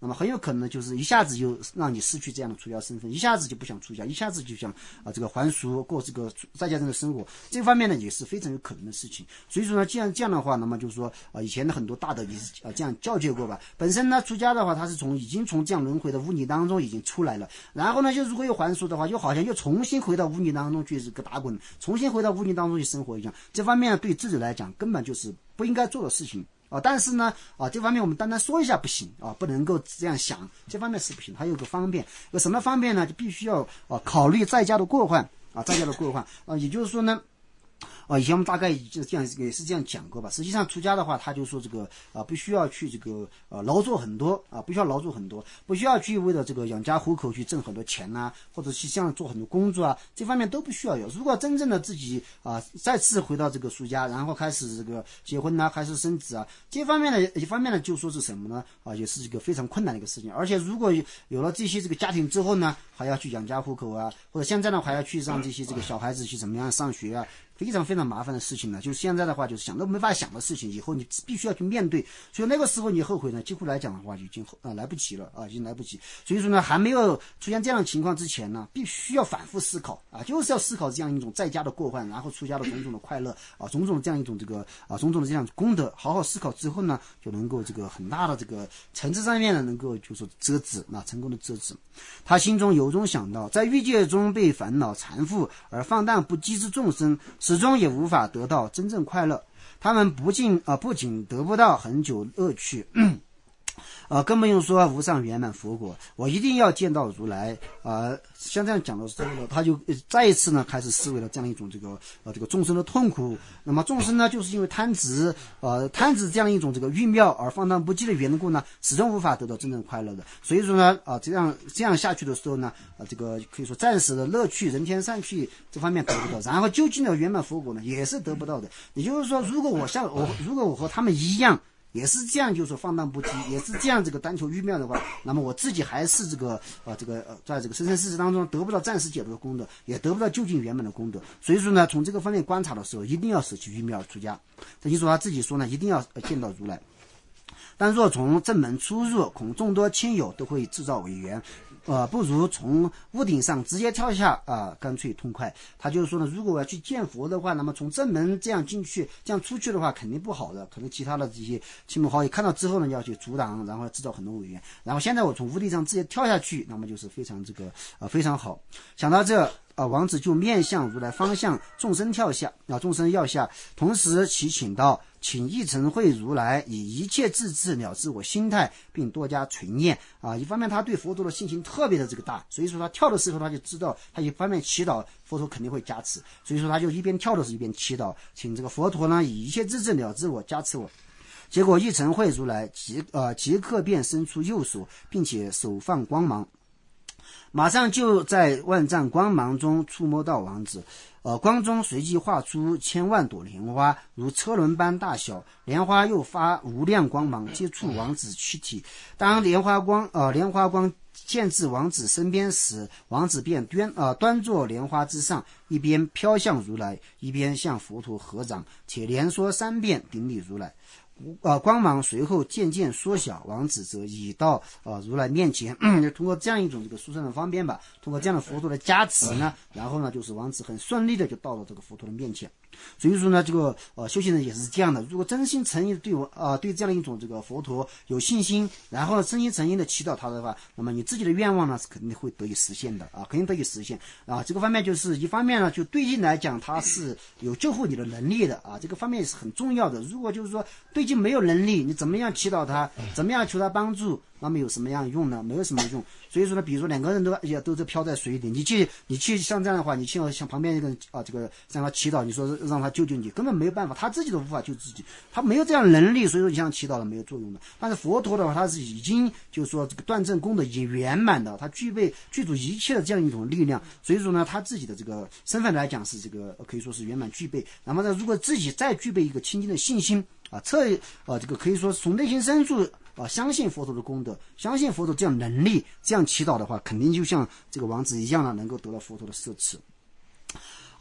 那么很有可能就是一下子就让你失去这样的出家身份，一下子就不想出家，一下子就想这个还俗过这个在家人的生活，这方面呢也是非常有可能的事情。所以说呢，既然这样的话，那么就是说以前的很多大德也是这样教诫过吧。本身呢出家的话，他是已经从这样轮回的污泥当中已经出来了，然后呢就如果又还俗的话，又好像又重新回到污泥当中去这个打滚，重新回到污泥当中去生活一样。这方面对自己来讲根本就是不应该做的事情。但是呢，这方面我们单单说一下不行不能够这样想，这方面是不行。还有个方便，有什么方便呢？就必须要考虑在家的过患在家的过患也就是说呢。以前我们大概也是这样讲过吧。实际上出家的话，他就说这个不需要去这个劳作很多不需要劳作很多，不需要去为了这个养家糊口去挣很多钱或者去像做很多工作这方面都不需要有。如果真正的自己再次回到这个出家，然后开始这个结婚开始生子这方面呢，一方面呢就说是什么呢也是一个非常困难的一个事情。而且如果有了这些这个家庭之后呢，还要去养家糊口或者现在呢还要去让这些这个小孩子去怎么样上学非常非常麻烦的事情呢。就是现在的话，就是想都没法想的事情，以后你必须要去面对。所以那个时候你后悔呢，几乎来讲的话，已经来不及了已经来不及。所以说呢，还没有出现这样的情况之前呢，必须要反复思考就是要思考这样一种在家的过患，然后出家的种种的快乐种种的这样一种这个种种的这样功德，好好思考之后呢，就能够这个很大的这个层次上面呢，能够就是遮止成功的遮止。他心中由衷想到，在欲界中被烦恼缠缚而放荡不羁之众生，始终也无法得到真正快乐。他们不仅得不到很久乐趣更不用说无上圆满佛果。我一定要见到如来像这样讲的时候呢，他就再一次呢开始思维了这样一种这个众生的痛苦。那么众生呢，就是因为贪执这样一种这个欲妙而放荡不羁的缘故呢，始终无法得到真正快乐的。所以说呢这样下去的时候呢这个可以说暂时的乐趣人天善趣这方面得不到，然后究竟的圆满佛果呢也是得不到的。也就是说，如果我和他们一样也是这样，就是说放荡不羁，也是这样这个单求欲妙的话，那么我自己还是在这个生生世世当中得不到暂时解脱的功德，也得不到究竟圆满的功德。所以说呢，从这个方面观察的时候，一定要舍弃欲妙而出家。等于说他自己说呢，一定要见到如来。但若从正门出入，恐众多亲友都会制造违缘，不如从屋顶上直接跳下干脆痛快。他就是说呢，如果我要去见佛的话，那么从正门这样进去，这样出去的话肯定不好的，可能其他的这些亲朋好友看到之后呢，要去阻挡，然后制造很多违缘。然后现在我从屋顶上直接跳下去，那么就是非常非常好。想到这王子就面向如来方向，众生要下，同时祈请道：请一尘会如来以一切自治了知我心态，并多加垂念一方面他对佛陀的信心特别的这个大，所以说他跳的时候他就知道，他一方面祈祷佛陀肯定会加持，所以说他就一边跳的时候一边祈祷，请这个佛陀呢以一切自治了知我，加持我。结果一尘会如来即刻便伸出右手，并且手放光芒，马上就在万丈光芒中触摸到王子，光中随即画出千万朵莲花，如车轮般大小，莲花又发无量光芒，接触王子躯体。当莲花光渐至王子身边时，王子便端坐莲花之上，一边飘向如来，一边向佛陀合掌，且连说3遍顶礼如来。光芒随后渐渐缩小，王子则已到如来面前。通过这样一种这个殊胜的方便吧，通过这样的佛陀的加持呢，然后呢就是王子很顺利的就到了这个佛陀的面前。所以说呢，这个修行人也是这样的，如果真心诚意对这样一种这个佛陀有信心，然后真心诚意的祈祷他的话，那么你自己的愿望呢是肯定会得以实现的肯定得以实现这个方面就是一方面呢，就对境来讲他是有救护你的能力的这个方面也是很重要的。如果就是说对境没有能力，你怎么样祈祷他，怎么样求他帮助，那么有什么样用呢？没有什么用。所以说呢，比如说2个人都是飘在水里，你去像这样的话，你去向旁边一个人这个向他祈祷，你说让他救你，根本没有办法，他自己都无法救自己，他没有这样的能力，所以说你向祈祷了没有作用的。但是佛陀的话，他是已经就是说这个断证功德已经圆满的，他具足一切的这样一种力量，所以说呢，他自己的这个身份来讲是这个可以说是圆满具备。那么呢，如果自己再具备一个清净的信心这个可以说从内心深处相信佛陀的功德，相信佛陀这样能力，这样祈祷的话，肯定就像这个王子一样能够得到佛陀的摄持。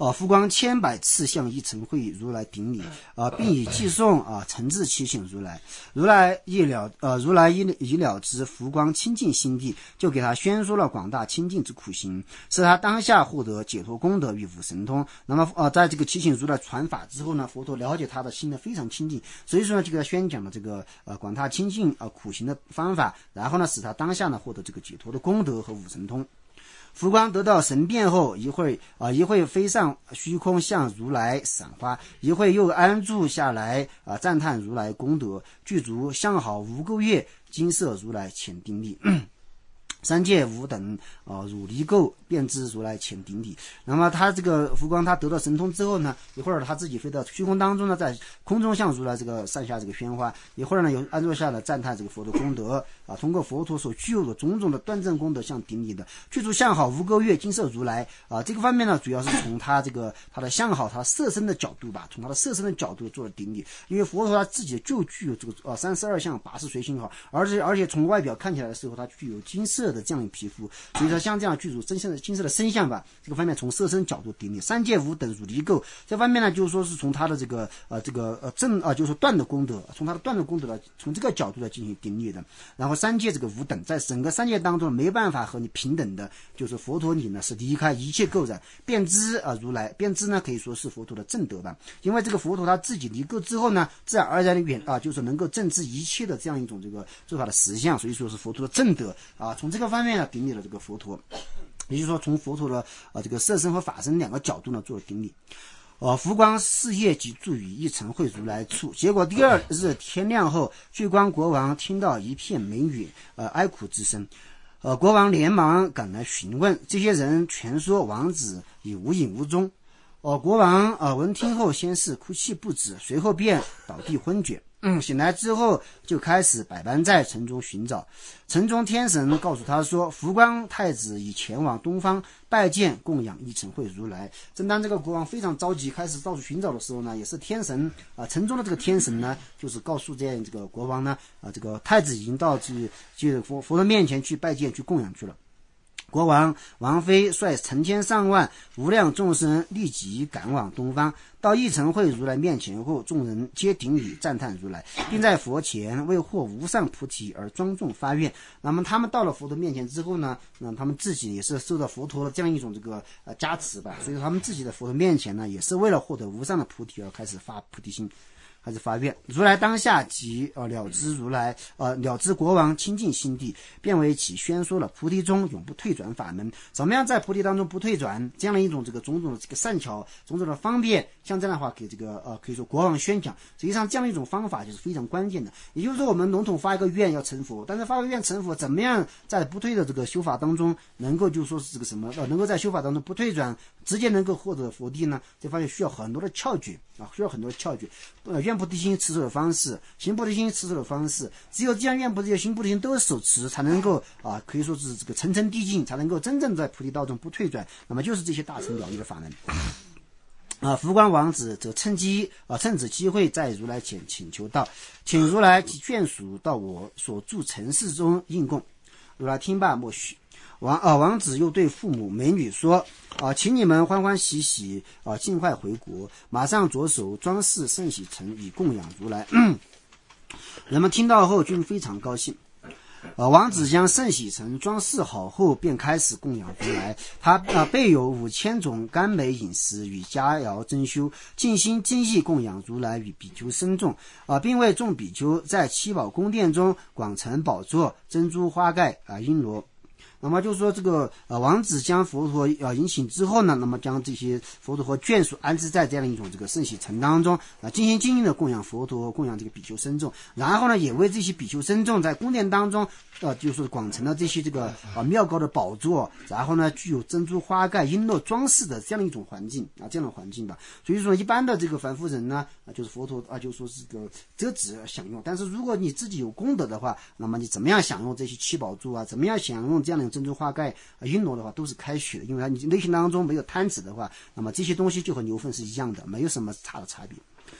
福光千百次向一乘会如来顶礼，并以寄送诚挚祈请如来。如来一了知福光清净心地，就给他宣说了广大清净之苦行，使他当下获得解脱功德与五神通。那么在这个祈请如来传法之后呢，佛陀了解他的心呢非常清净，所以说呢，这个宣讲了这个广大清净苦行的方法，然后呢，使他当下呢获得这个解脱的功德和五神通。福光得到神变后，一会飞上虚空向如来赏花，一会又安住下来赞叹如来功德，具足相好无垢月，金色如来前顶礼。三界无等汝离垢，便知如来前顶礼。那么他这个福光他得到神通之后呢，一会儿他自己飞到虚空当中呢，在空中向如来这个上下这个宣化，一会儿呢又安坐下来赞叹这个佛的功德通过佛陀所具有的种种的端正功德向顶礼的，具足相好无垢月金色如来这个方面呢，主要是从他的相好，他色身的角度吧，从他的色身的角度做了顶礼。因为佛陀他自己就具有这个32相80随心好，而且从外表看起来的时候，他具有金色的这样的皮肤，所以说像这样具足金色的身相吧，这个方面从色身角度顶礼。三界无等汝离垢，这方面呢，就是说是从他的就是说断的功德，从他的断的功德呢，从这个角度来进行顶礼的。然后三界这个无等，在整个三界当中没办法和你平等的，就是佛陀你呢是离开一切垢染，便知如来，便知呢可以说是佛陀的正德吧。因为这个佛陀他自己离垢之后呢，自然而然的就是能够证知一切的这样一种这个做法的实相，所以说是佛陀的正德从这个方面呢顶礼了这个佛陀，也就是说从佛陀的这个色身和法身两个角度呢做了顶礼。福光4夜即住于一乘会如来处，结果第二日天亮后，具光国王听到一片美语哀哭之声，国王连忙赶来询问，这些人全说王子已无影无踪。国王闻听后先是哭泣不止，随后便倒地昏厥。醒来之后就开始百般在城中寻找。城中天神告诉他说，福光太子已前往东方拜见供养一乘会如来。正当这个国王非常着急开始到处寻找的时候呢，也是天神城中的这个天神呢，就是告诉这个国王呢这个太子已经到去佛的面前去拜见去供养去了。国王王妃率成千上万无量众生立即赶往东方，到一乘会如来面前后，众人皆顶礼赞叹如来，并在佛前为获无上菩提而庄重发愿。那么他们到了佛陀面前之后呢，那他们自己也是受到佛陀的这样一种这个加持吧，所以他们自己的佛陀面前呢，也是为了获得无上的菩提而开始发菩提心，还是发愿。如来当下即了知如来了知国王清净心地，便为其宣说了菩提中永不退转法门。怎么样在菩提当中不退转，这样的一种这个种种的这个善巧，种种的方便，像这样的话给这个可以说国王宣讲。实际上这样的一种方法就是非常关键的。也就是说我们笼统发一个愿要成佛，但是发个愿成佛，怎么样在不退的这个修法当中能够就说是这个什么能够在修法当中不退转，直接能够获得佛地呢？这方面需要很多的窍诀需要很多的窍诀。愿菩提心持守的方式，行菩提心持守的方式，只有这样愿菩提心行菩提心都手持，才能够可以说是这个层层递进，才能够真正在菩提道中不退转。那么就是这些大乘了义的法门。福光王子则趁此机会在如来前请求道，请如来及眷属到我所住城市中应供。如来听罢默许。王子又对父母美女说请你们欢欢喜喜尽快回国，马上着手装饰圣喜城以供养如来。人们听到后均非常高兴。王子将圣喜城装饰好后，便开始供养如来。他备有5000种甘美饮食与佳肴珍馐，尽心尽意供养如来与比丘僧众并为众比丘在七宝宫殿中广陈宝座、珍珠花盖璎珞。那么就是说这个王子将佛陀迎请之后呢，那么将这些佛陀和眷属安置在这样一种这个圣喜城当中尽心尽力的供养佛陀，供养这个比丘僧众，然后呢也为这些比丘僧众在宫殿当中就是广陈了这些这个妙高的宝座，然后呢具有珍珠花盖璎珞装饰的这样一种环境这样的环境吧。所以说一般的这个凡夫人呢就是佛陀就说是这个折纸享用，但是如果你自己有功德的话，那么你怎么样享用这些七宝珠怎么样享用这样的珍珠花盖璎珞的话都是开许的，因为你内心当中没有贪执的话，那么这些东西就和牛粪是一样的，没有什么差别。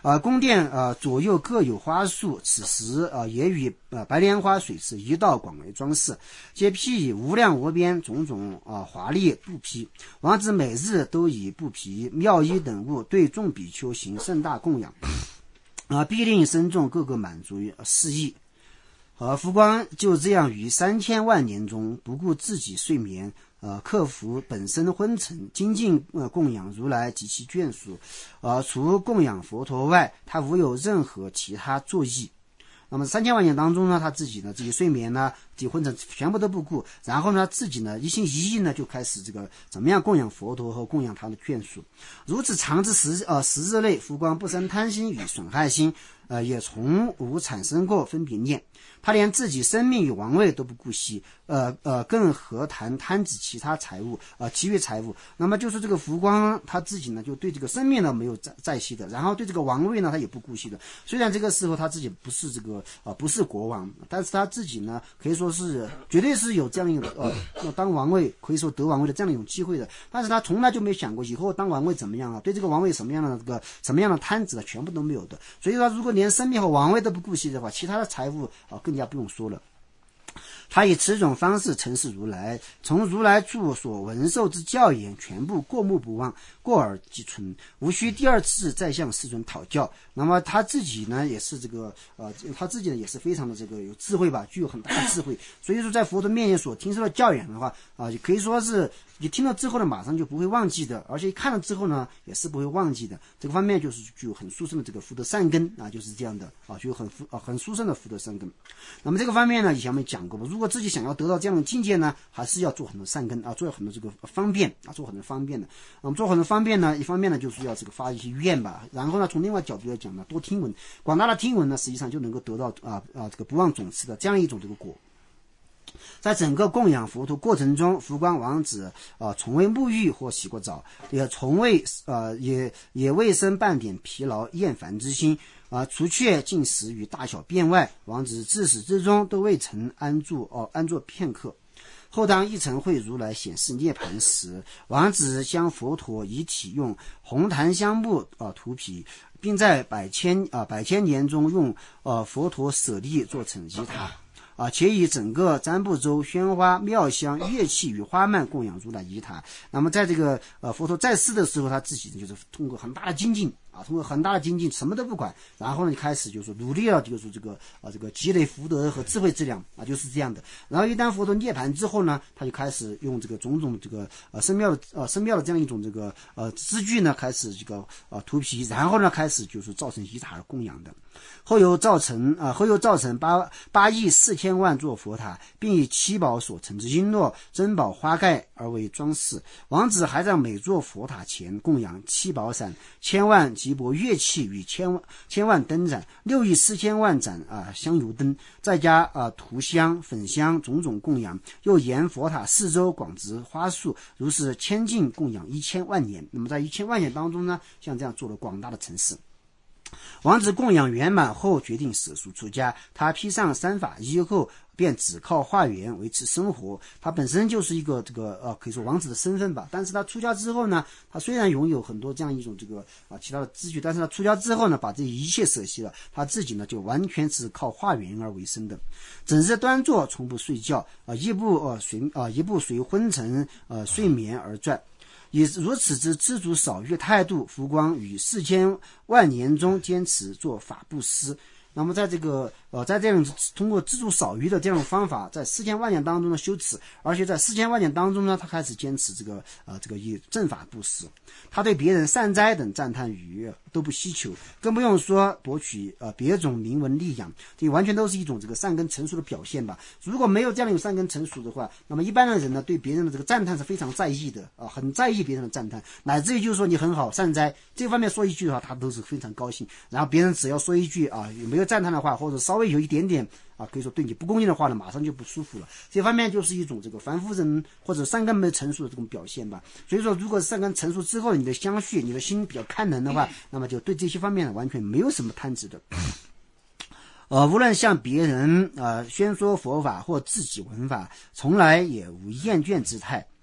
宫殿左右各有花树，此时也与白莲花水池一道广为装饰，皆披以无量无边种种华丽布匹。王子每日都以布匹、妙衣等物对众比丘行盛大供养，必令僧众个个满足适意。福光就这样于3000万年中不顾自己睡眠，克服本身昏沉，精进供养如来及其眷属，除供养佛陀外，他无有任何其他作意。那么3000万年当中呢，他自己睡眠呢，自己昏沉全部都不顾，然后呢自己呢一心一意呢就开始怎么样供养佛陀和供养他的眷属。如此长之10日内，福光不生贪心与损害心，也从无产生过分别念。他连自己生命与王位都不顾惜，更何谈贪指其他财物，其余财物。那么就是这个福光他自己呢，就对这个生命呢没有在惜的，然后对这个王位呢他也不顾惜的。虽然这个时候他自己不是不是国王，但是他自己呢可以说是绝对是有这样一个当王位，可以说得王位的这样一种机会的。但是他从来就没想过以后当王位怎么样啊，对这个王位什么样的贪执全部都没有的。所以说如果连生命和王位都不顾惜的话，其他的财物更加不用说了。他以此种方式陈示如来，从如来处所闻受之教言全部过目不忘，过而即存，无需第二次再向世尊讨教。那么他自己呢也是他自己呢也是非常的有智慧吧，具有很大的智慧。所以说在佛陀面前所听受的教言的话也可以说是你听了之后呢马上就不会忘记的，而且看了之后呢也是不会忘记的。这个方面就是具有很殊胜的福德善根就是这样的具有很殊胜的福德善根。那么这个方面呢以前我们讲过，如果自己想要得到这样的境界呢，还是要做很多善根做很多方便做很多方便的。我们做很多方便呢，一方面呢就是要发一些愿吧，然后呢从另外角度来讲呢，多听闻，广大的听闻呢实际上就能够得到不忘总持的这样一种果。在整个供养佛陀过程中，福光王子从未沐浴或洗过澡，也从未也未生半点疲劳厌烦之心除却进食与大小便外，王子自始至终都未曾安坐片刻。后当一尘会如来显示涅盘时，王子将佛陀遗体用红檀香木涂皮，并在百千年中用佛陀舍利做成仪塔且以整个占卜周鲜花妙香乐器与花蔓供养如来仪塔。那么在这个佛陀在世的时候，他自己就是通过很大的精进什么都不管，然后呢开始就是努力了积累福德和智慧质量就是这样的。然后一旦佛陀涅盘之后呢，他就开始用种种深妙的这样一种资具呢，开始涂皮，然后呢开始就是造成仪塔的供养的。后又造成8亿4千万座佛塔，并以七宝所成之璎珞、珍宝花盖而为装饰。王子还在每座佛塔前供养七宝伞、1000万吉钵乐器与千万灯盏、6亿4千万盏香油灯，再加涂香、粉香种种供养，又沿佛塔四周广植花树，如是千径供养1000万年。那么在1000万年当中呢，像这样做了广大的城市。王子供养圆满后，决定舍俗出家。他披上三法衣后，便只靠化缘维持生活。他本身就是一个可以说王子的身份吧。但是他出家之后呢，他虽然拥有很多这样一种其他的资具，但是他出家之后呢，把这一切舍弃了。他自己呢，就完全是靠化缘而为生的。整日端坐，从不睡觉，一步随昏沉睡眠而转。以如此之知足少欲态度，福光于4000万年中坚持做法布施。那么在在这样通过知足少欲的这种方法，在4000万年当中的修持，而且在4000万年当中呢，他开始坚持以正法布施。他对别人善哉等赞叹语都不希求，更不用说博取别种名闻利养，这完全都是一种善根成熟的表现吧。如果没有这样有善根成熟的话，那么一般的人呢，对别人的赞叹是非常在意的很在意别人的赞叹，乃至于就是说你很好善哉这方面说一句的话，他都是非常高兴。然后别人只要说一句有没有赞叹的话，或者稍微有一点点可以说对你不恭敬的话呢，马上就不舒服了。这方面就是一种凡夫人或者善根没成熟的这种表现吧。所以说，如果善根成熟之后，你的相续，你的心比较堪能的话，那么就对这些方面完全没有什么贪执的。无论向别人宣说佛法或自己闻法，从来也无厌倦之态。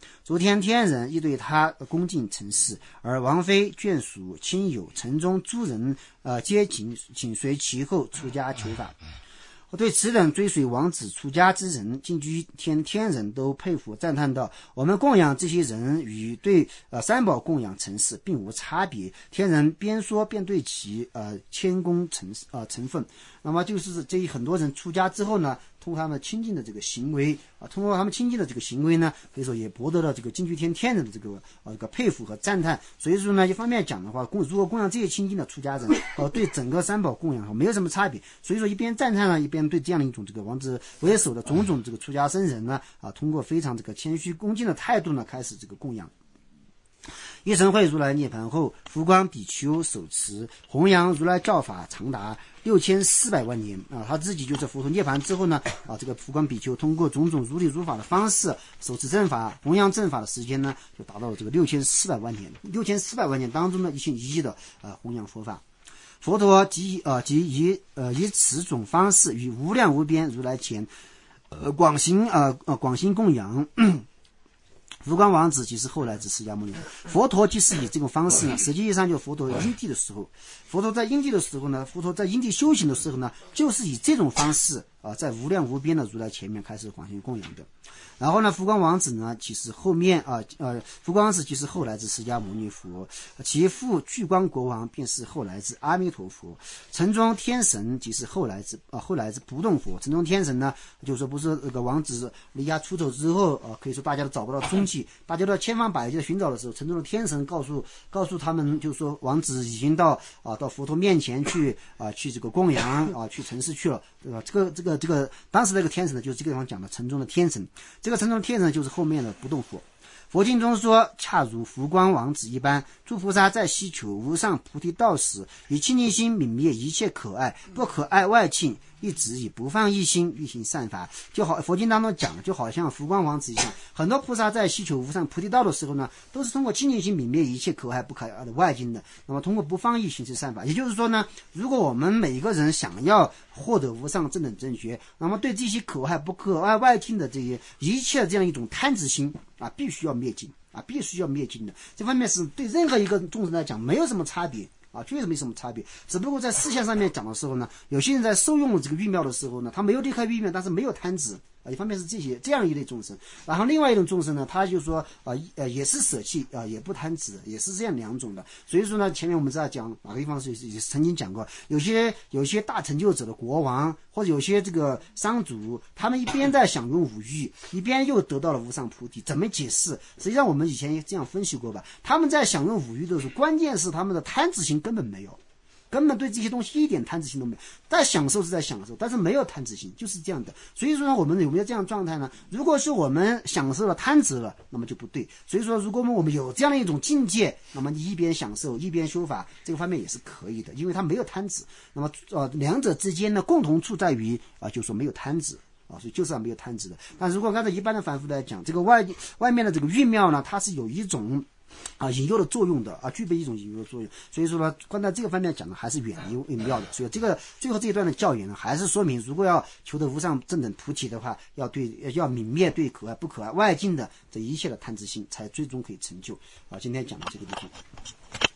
诸天天人亦对他恭敬承事，而王妃、眷属、亲友、城中诸人皆紧随其后出家求法。对此等追随王子出家之人，净居天天人都佩服赞叹道：我们供养这些人与对三宝供养成事并无差别。天人边说边对其谦恭成分。那么就是这很多人出家之后呢，通过他们亲近的这个行为通过他们亲近的这个行为呢，可以说也博得了这个净居天天人的这个佩服和赞叹。所以说呢，一方面讲的话，如果供养这些亲近的出家人对整个三宝供养没有什么差别。所以说一边赞叹呢，一边对这样的一种这个王子为首的种种这个出家僧人呢通过非常这个谦虚恭敬的态度呢，开始这个供养。一乘会如来涅槃后，福光比丘手持弘扬如来教法长达6400万年他自己就是佛陀涅槃之后呢这个福光比丘通过种种如理如法的方式手持正法弘扬正法的时间呢，就达到了这个6400万年。6400万年当中呢，一心一意的弘扬佛法。佛陀即以此种方式与无量无边如来前广行供养。福光王子即是后来之释迦牟尼佛陀即是以这种方式呢，实际上就佛陀因地的时候，佛陀在因地修行的时候呢，就是以这种方式在无量无边的如来前面开始广行供养的。然后呢，福光王子呢，其实后面福光王子即是后来之释迦牟尼佛，其父具光国王便是后来之阿弥陀佛，城中天神即是后来之不动佛。城中天神呢，就是说不是那个王子离家出走之后可以说大家都找不到踪迹，大家都千方百计的寻找的时候，城中的天神告诉他们，就是说王子已经到佛陀面前去这个供养去成事去了，对吧？这个当时那个天神呢，就是这个地方讲的城中的天神。这个城中的天神就是后面的不动佛。佛经中说，恰如福光王子一般，诸菩萨在希求无上菩提道时，以清净心泯灭一切可爱不可爱外境，一直以不放一心欲行善法。就好佛经当中讲的，就好像福光王子一样，很多菩萨在希求无上菩提道的时候呢，都是通过清净心泯灭一切可爱不可爱的外境的。那么通过不放逸行持善法，也就是说呢，如果我们每一个人想要获得无上正等正觉，那么对这些可爱不可爱外境的这些一切这样一种贪执心必须要灭尽必须要灭尽的。这方面是对任何一个众生来讲没有什么差别确实没什么差别。只不过在事项上面讲的时候呢，有些人在受用这个欲妙的时候呢，他没有离开欲妙，但是没有贪执一方面是这样一类众生。然后另外一种众生呢，他就说也是舍弃也不贪执，也是这样两种的。所以说呢，前面我们在讲哪个地方是也曾经讲过，有些大成就者的国王或者有些这个商主，他们一边在享用五欲，一边又得到了无上菩提，怎么解释？实际上我们以前也这样分析过吧，他们在享用五欲的时候，关键是他们的贪执心根本没有，根本对这些东西一点贪执心都没有。在享受是在享受，但是没有贪执心，就是这样的。所以说呢，我们有没有这样的状态呢？如果是我们享受了贪执了，那么就不对。所以说如果我们有这样的一种境界，那么你一边享受一边修法，这个方面也是可以的，因为它没有贪执。那么两者之间呢，共同处在于就是说没有贪执所以就是没有贪执的。但如果按照一般的凡夫来讲，这个外面的这个欲妙呢，它是有一种引诱的作用的具备一种引诱的作用。所以说呢，关在这个方面讲呢，还是远离妙的。所以这个最后这一段的教言呢，还是说明如果要求得无上正等菩提的话，要泯灭对可爱不可爱外境的这一切的贪执心，才最终可以成就今天讲的这个地方。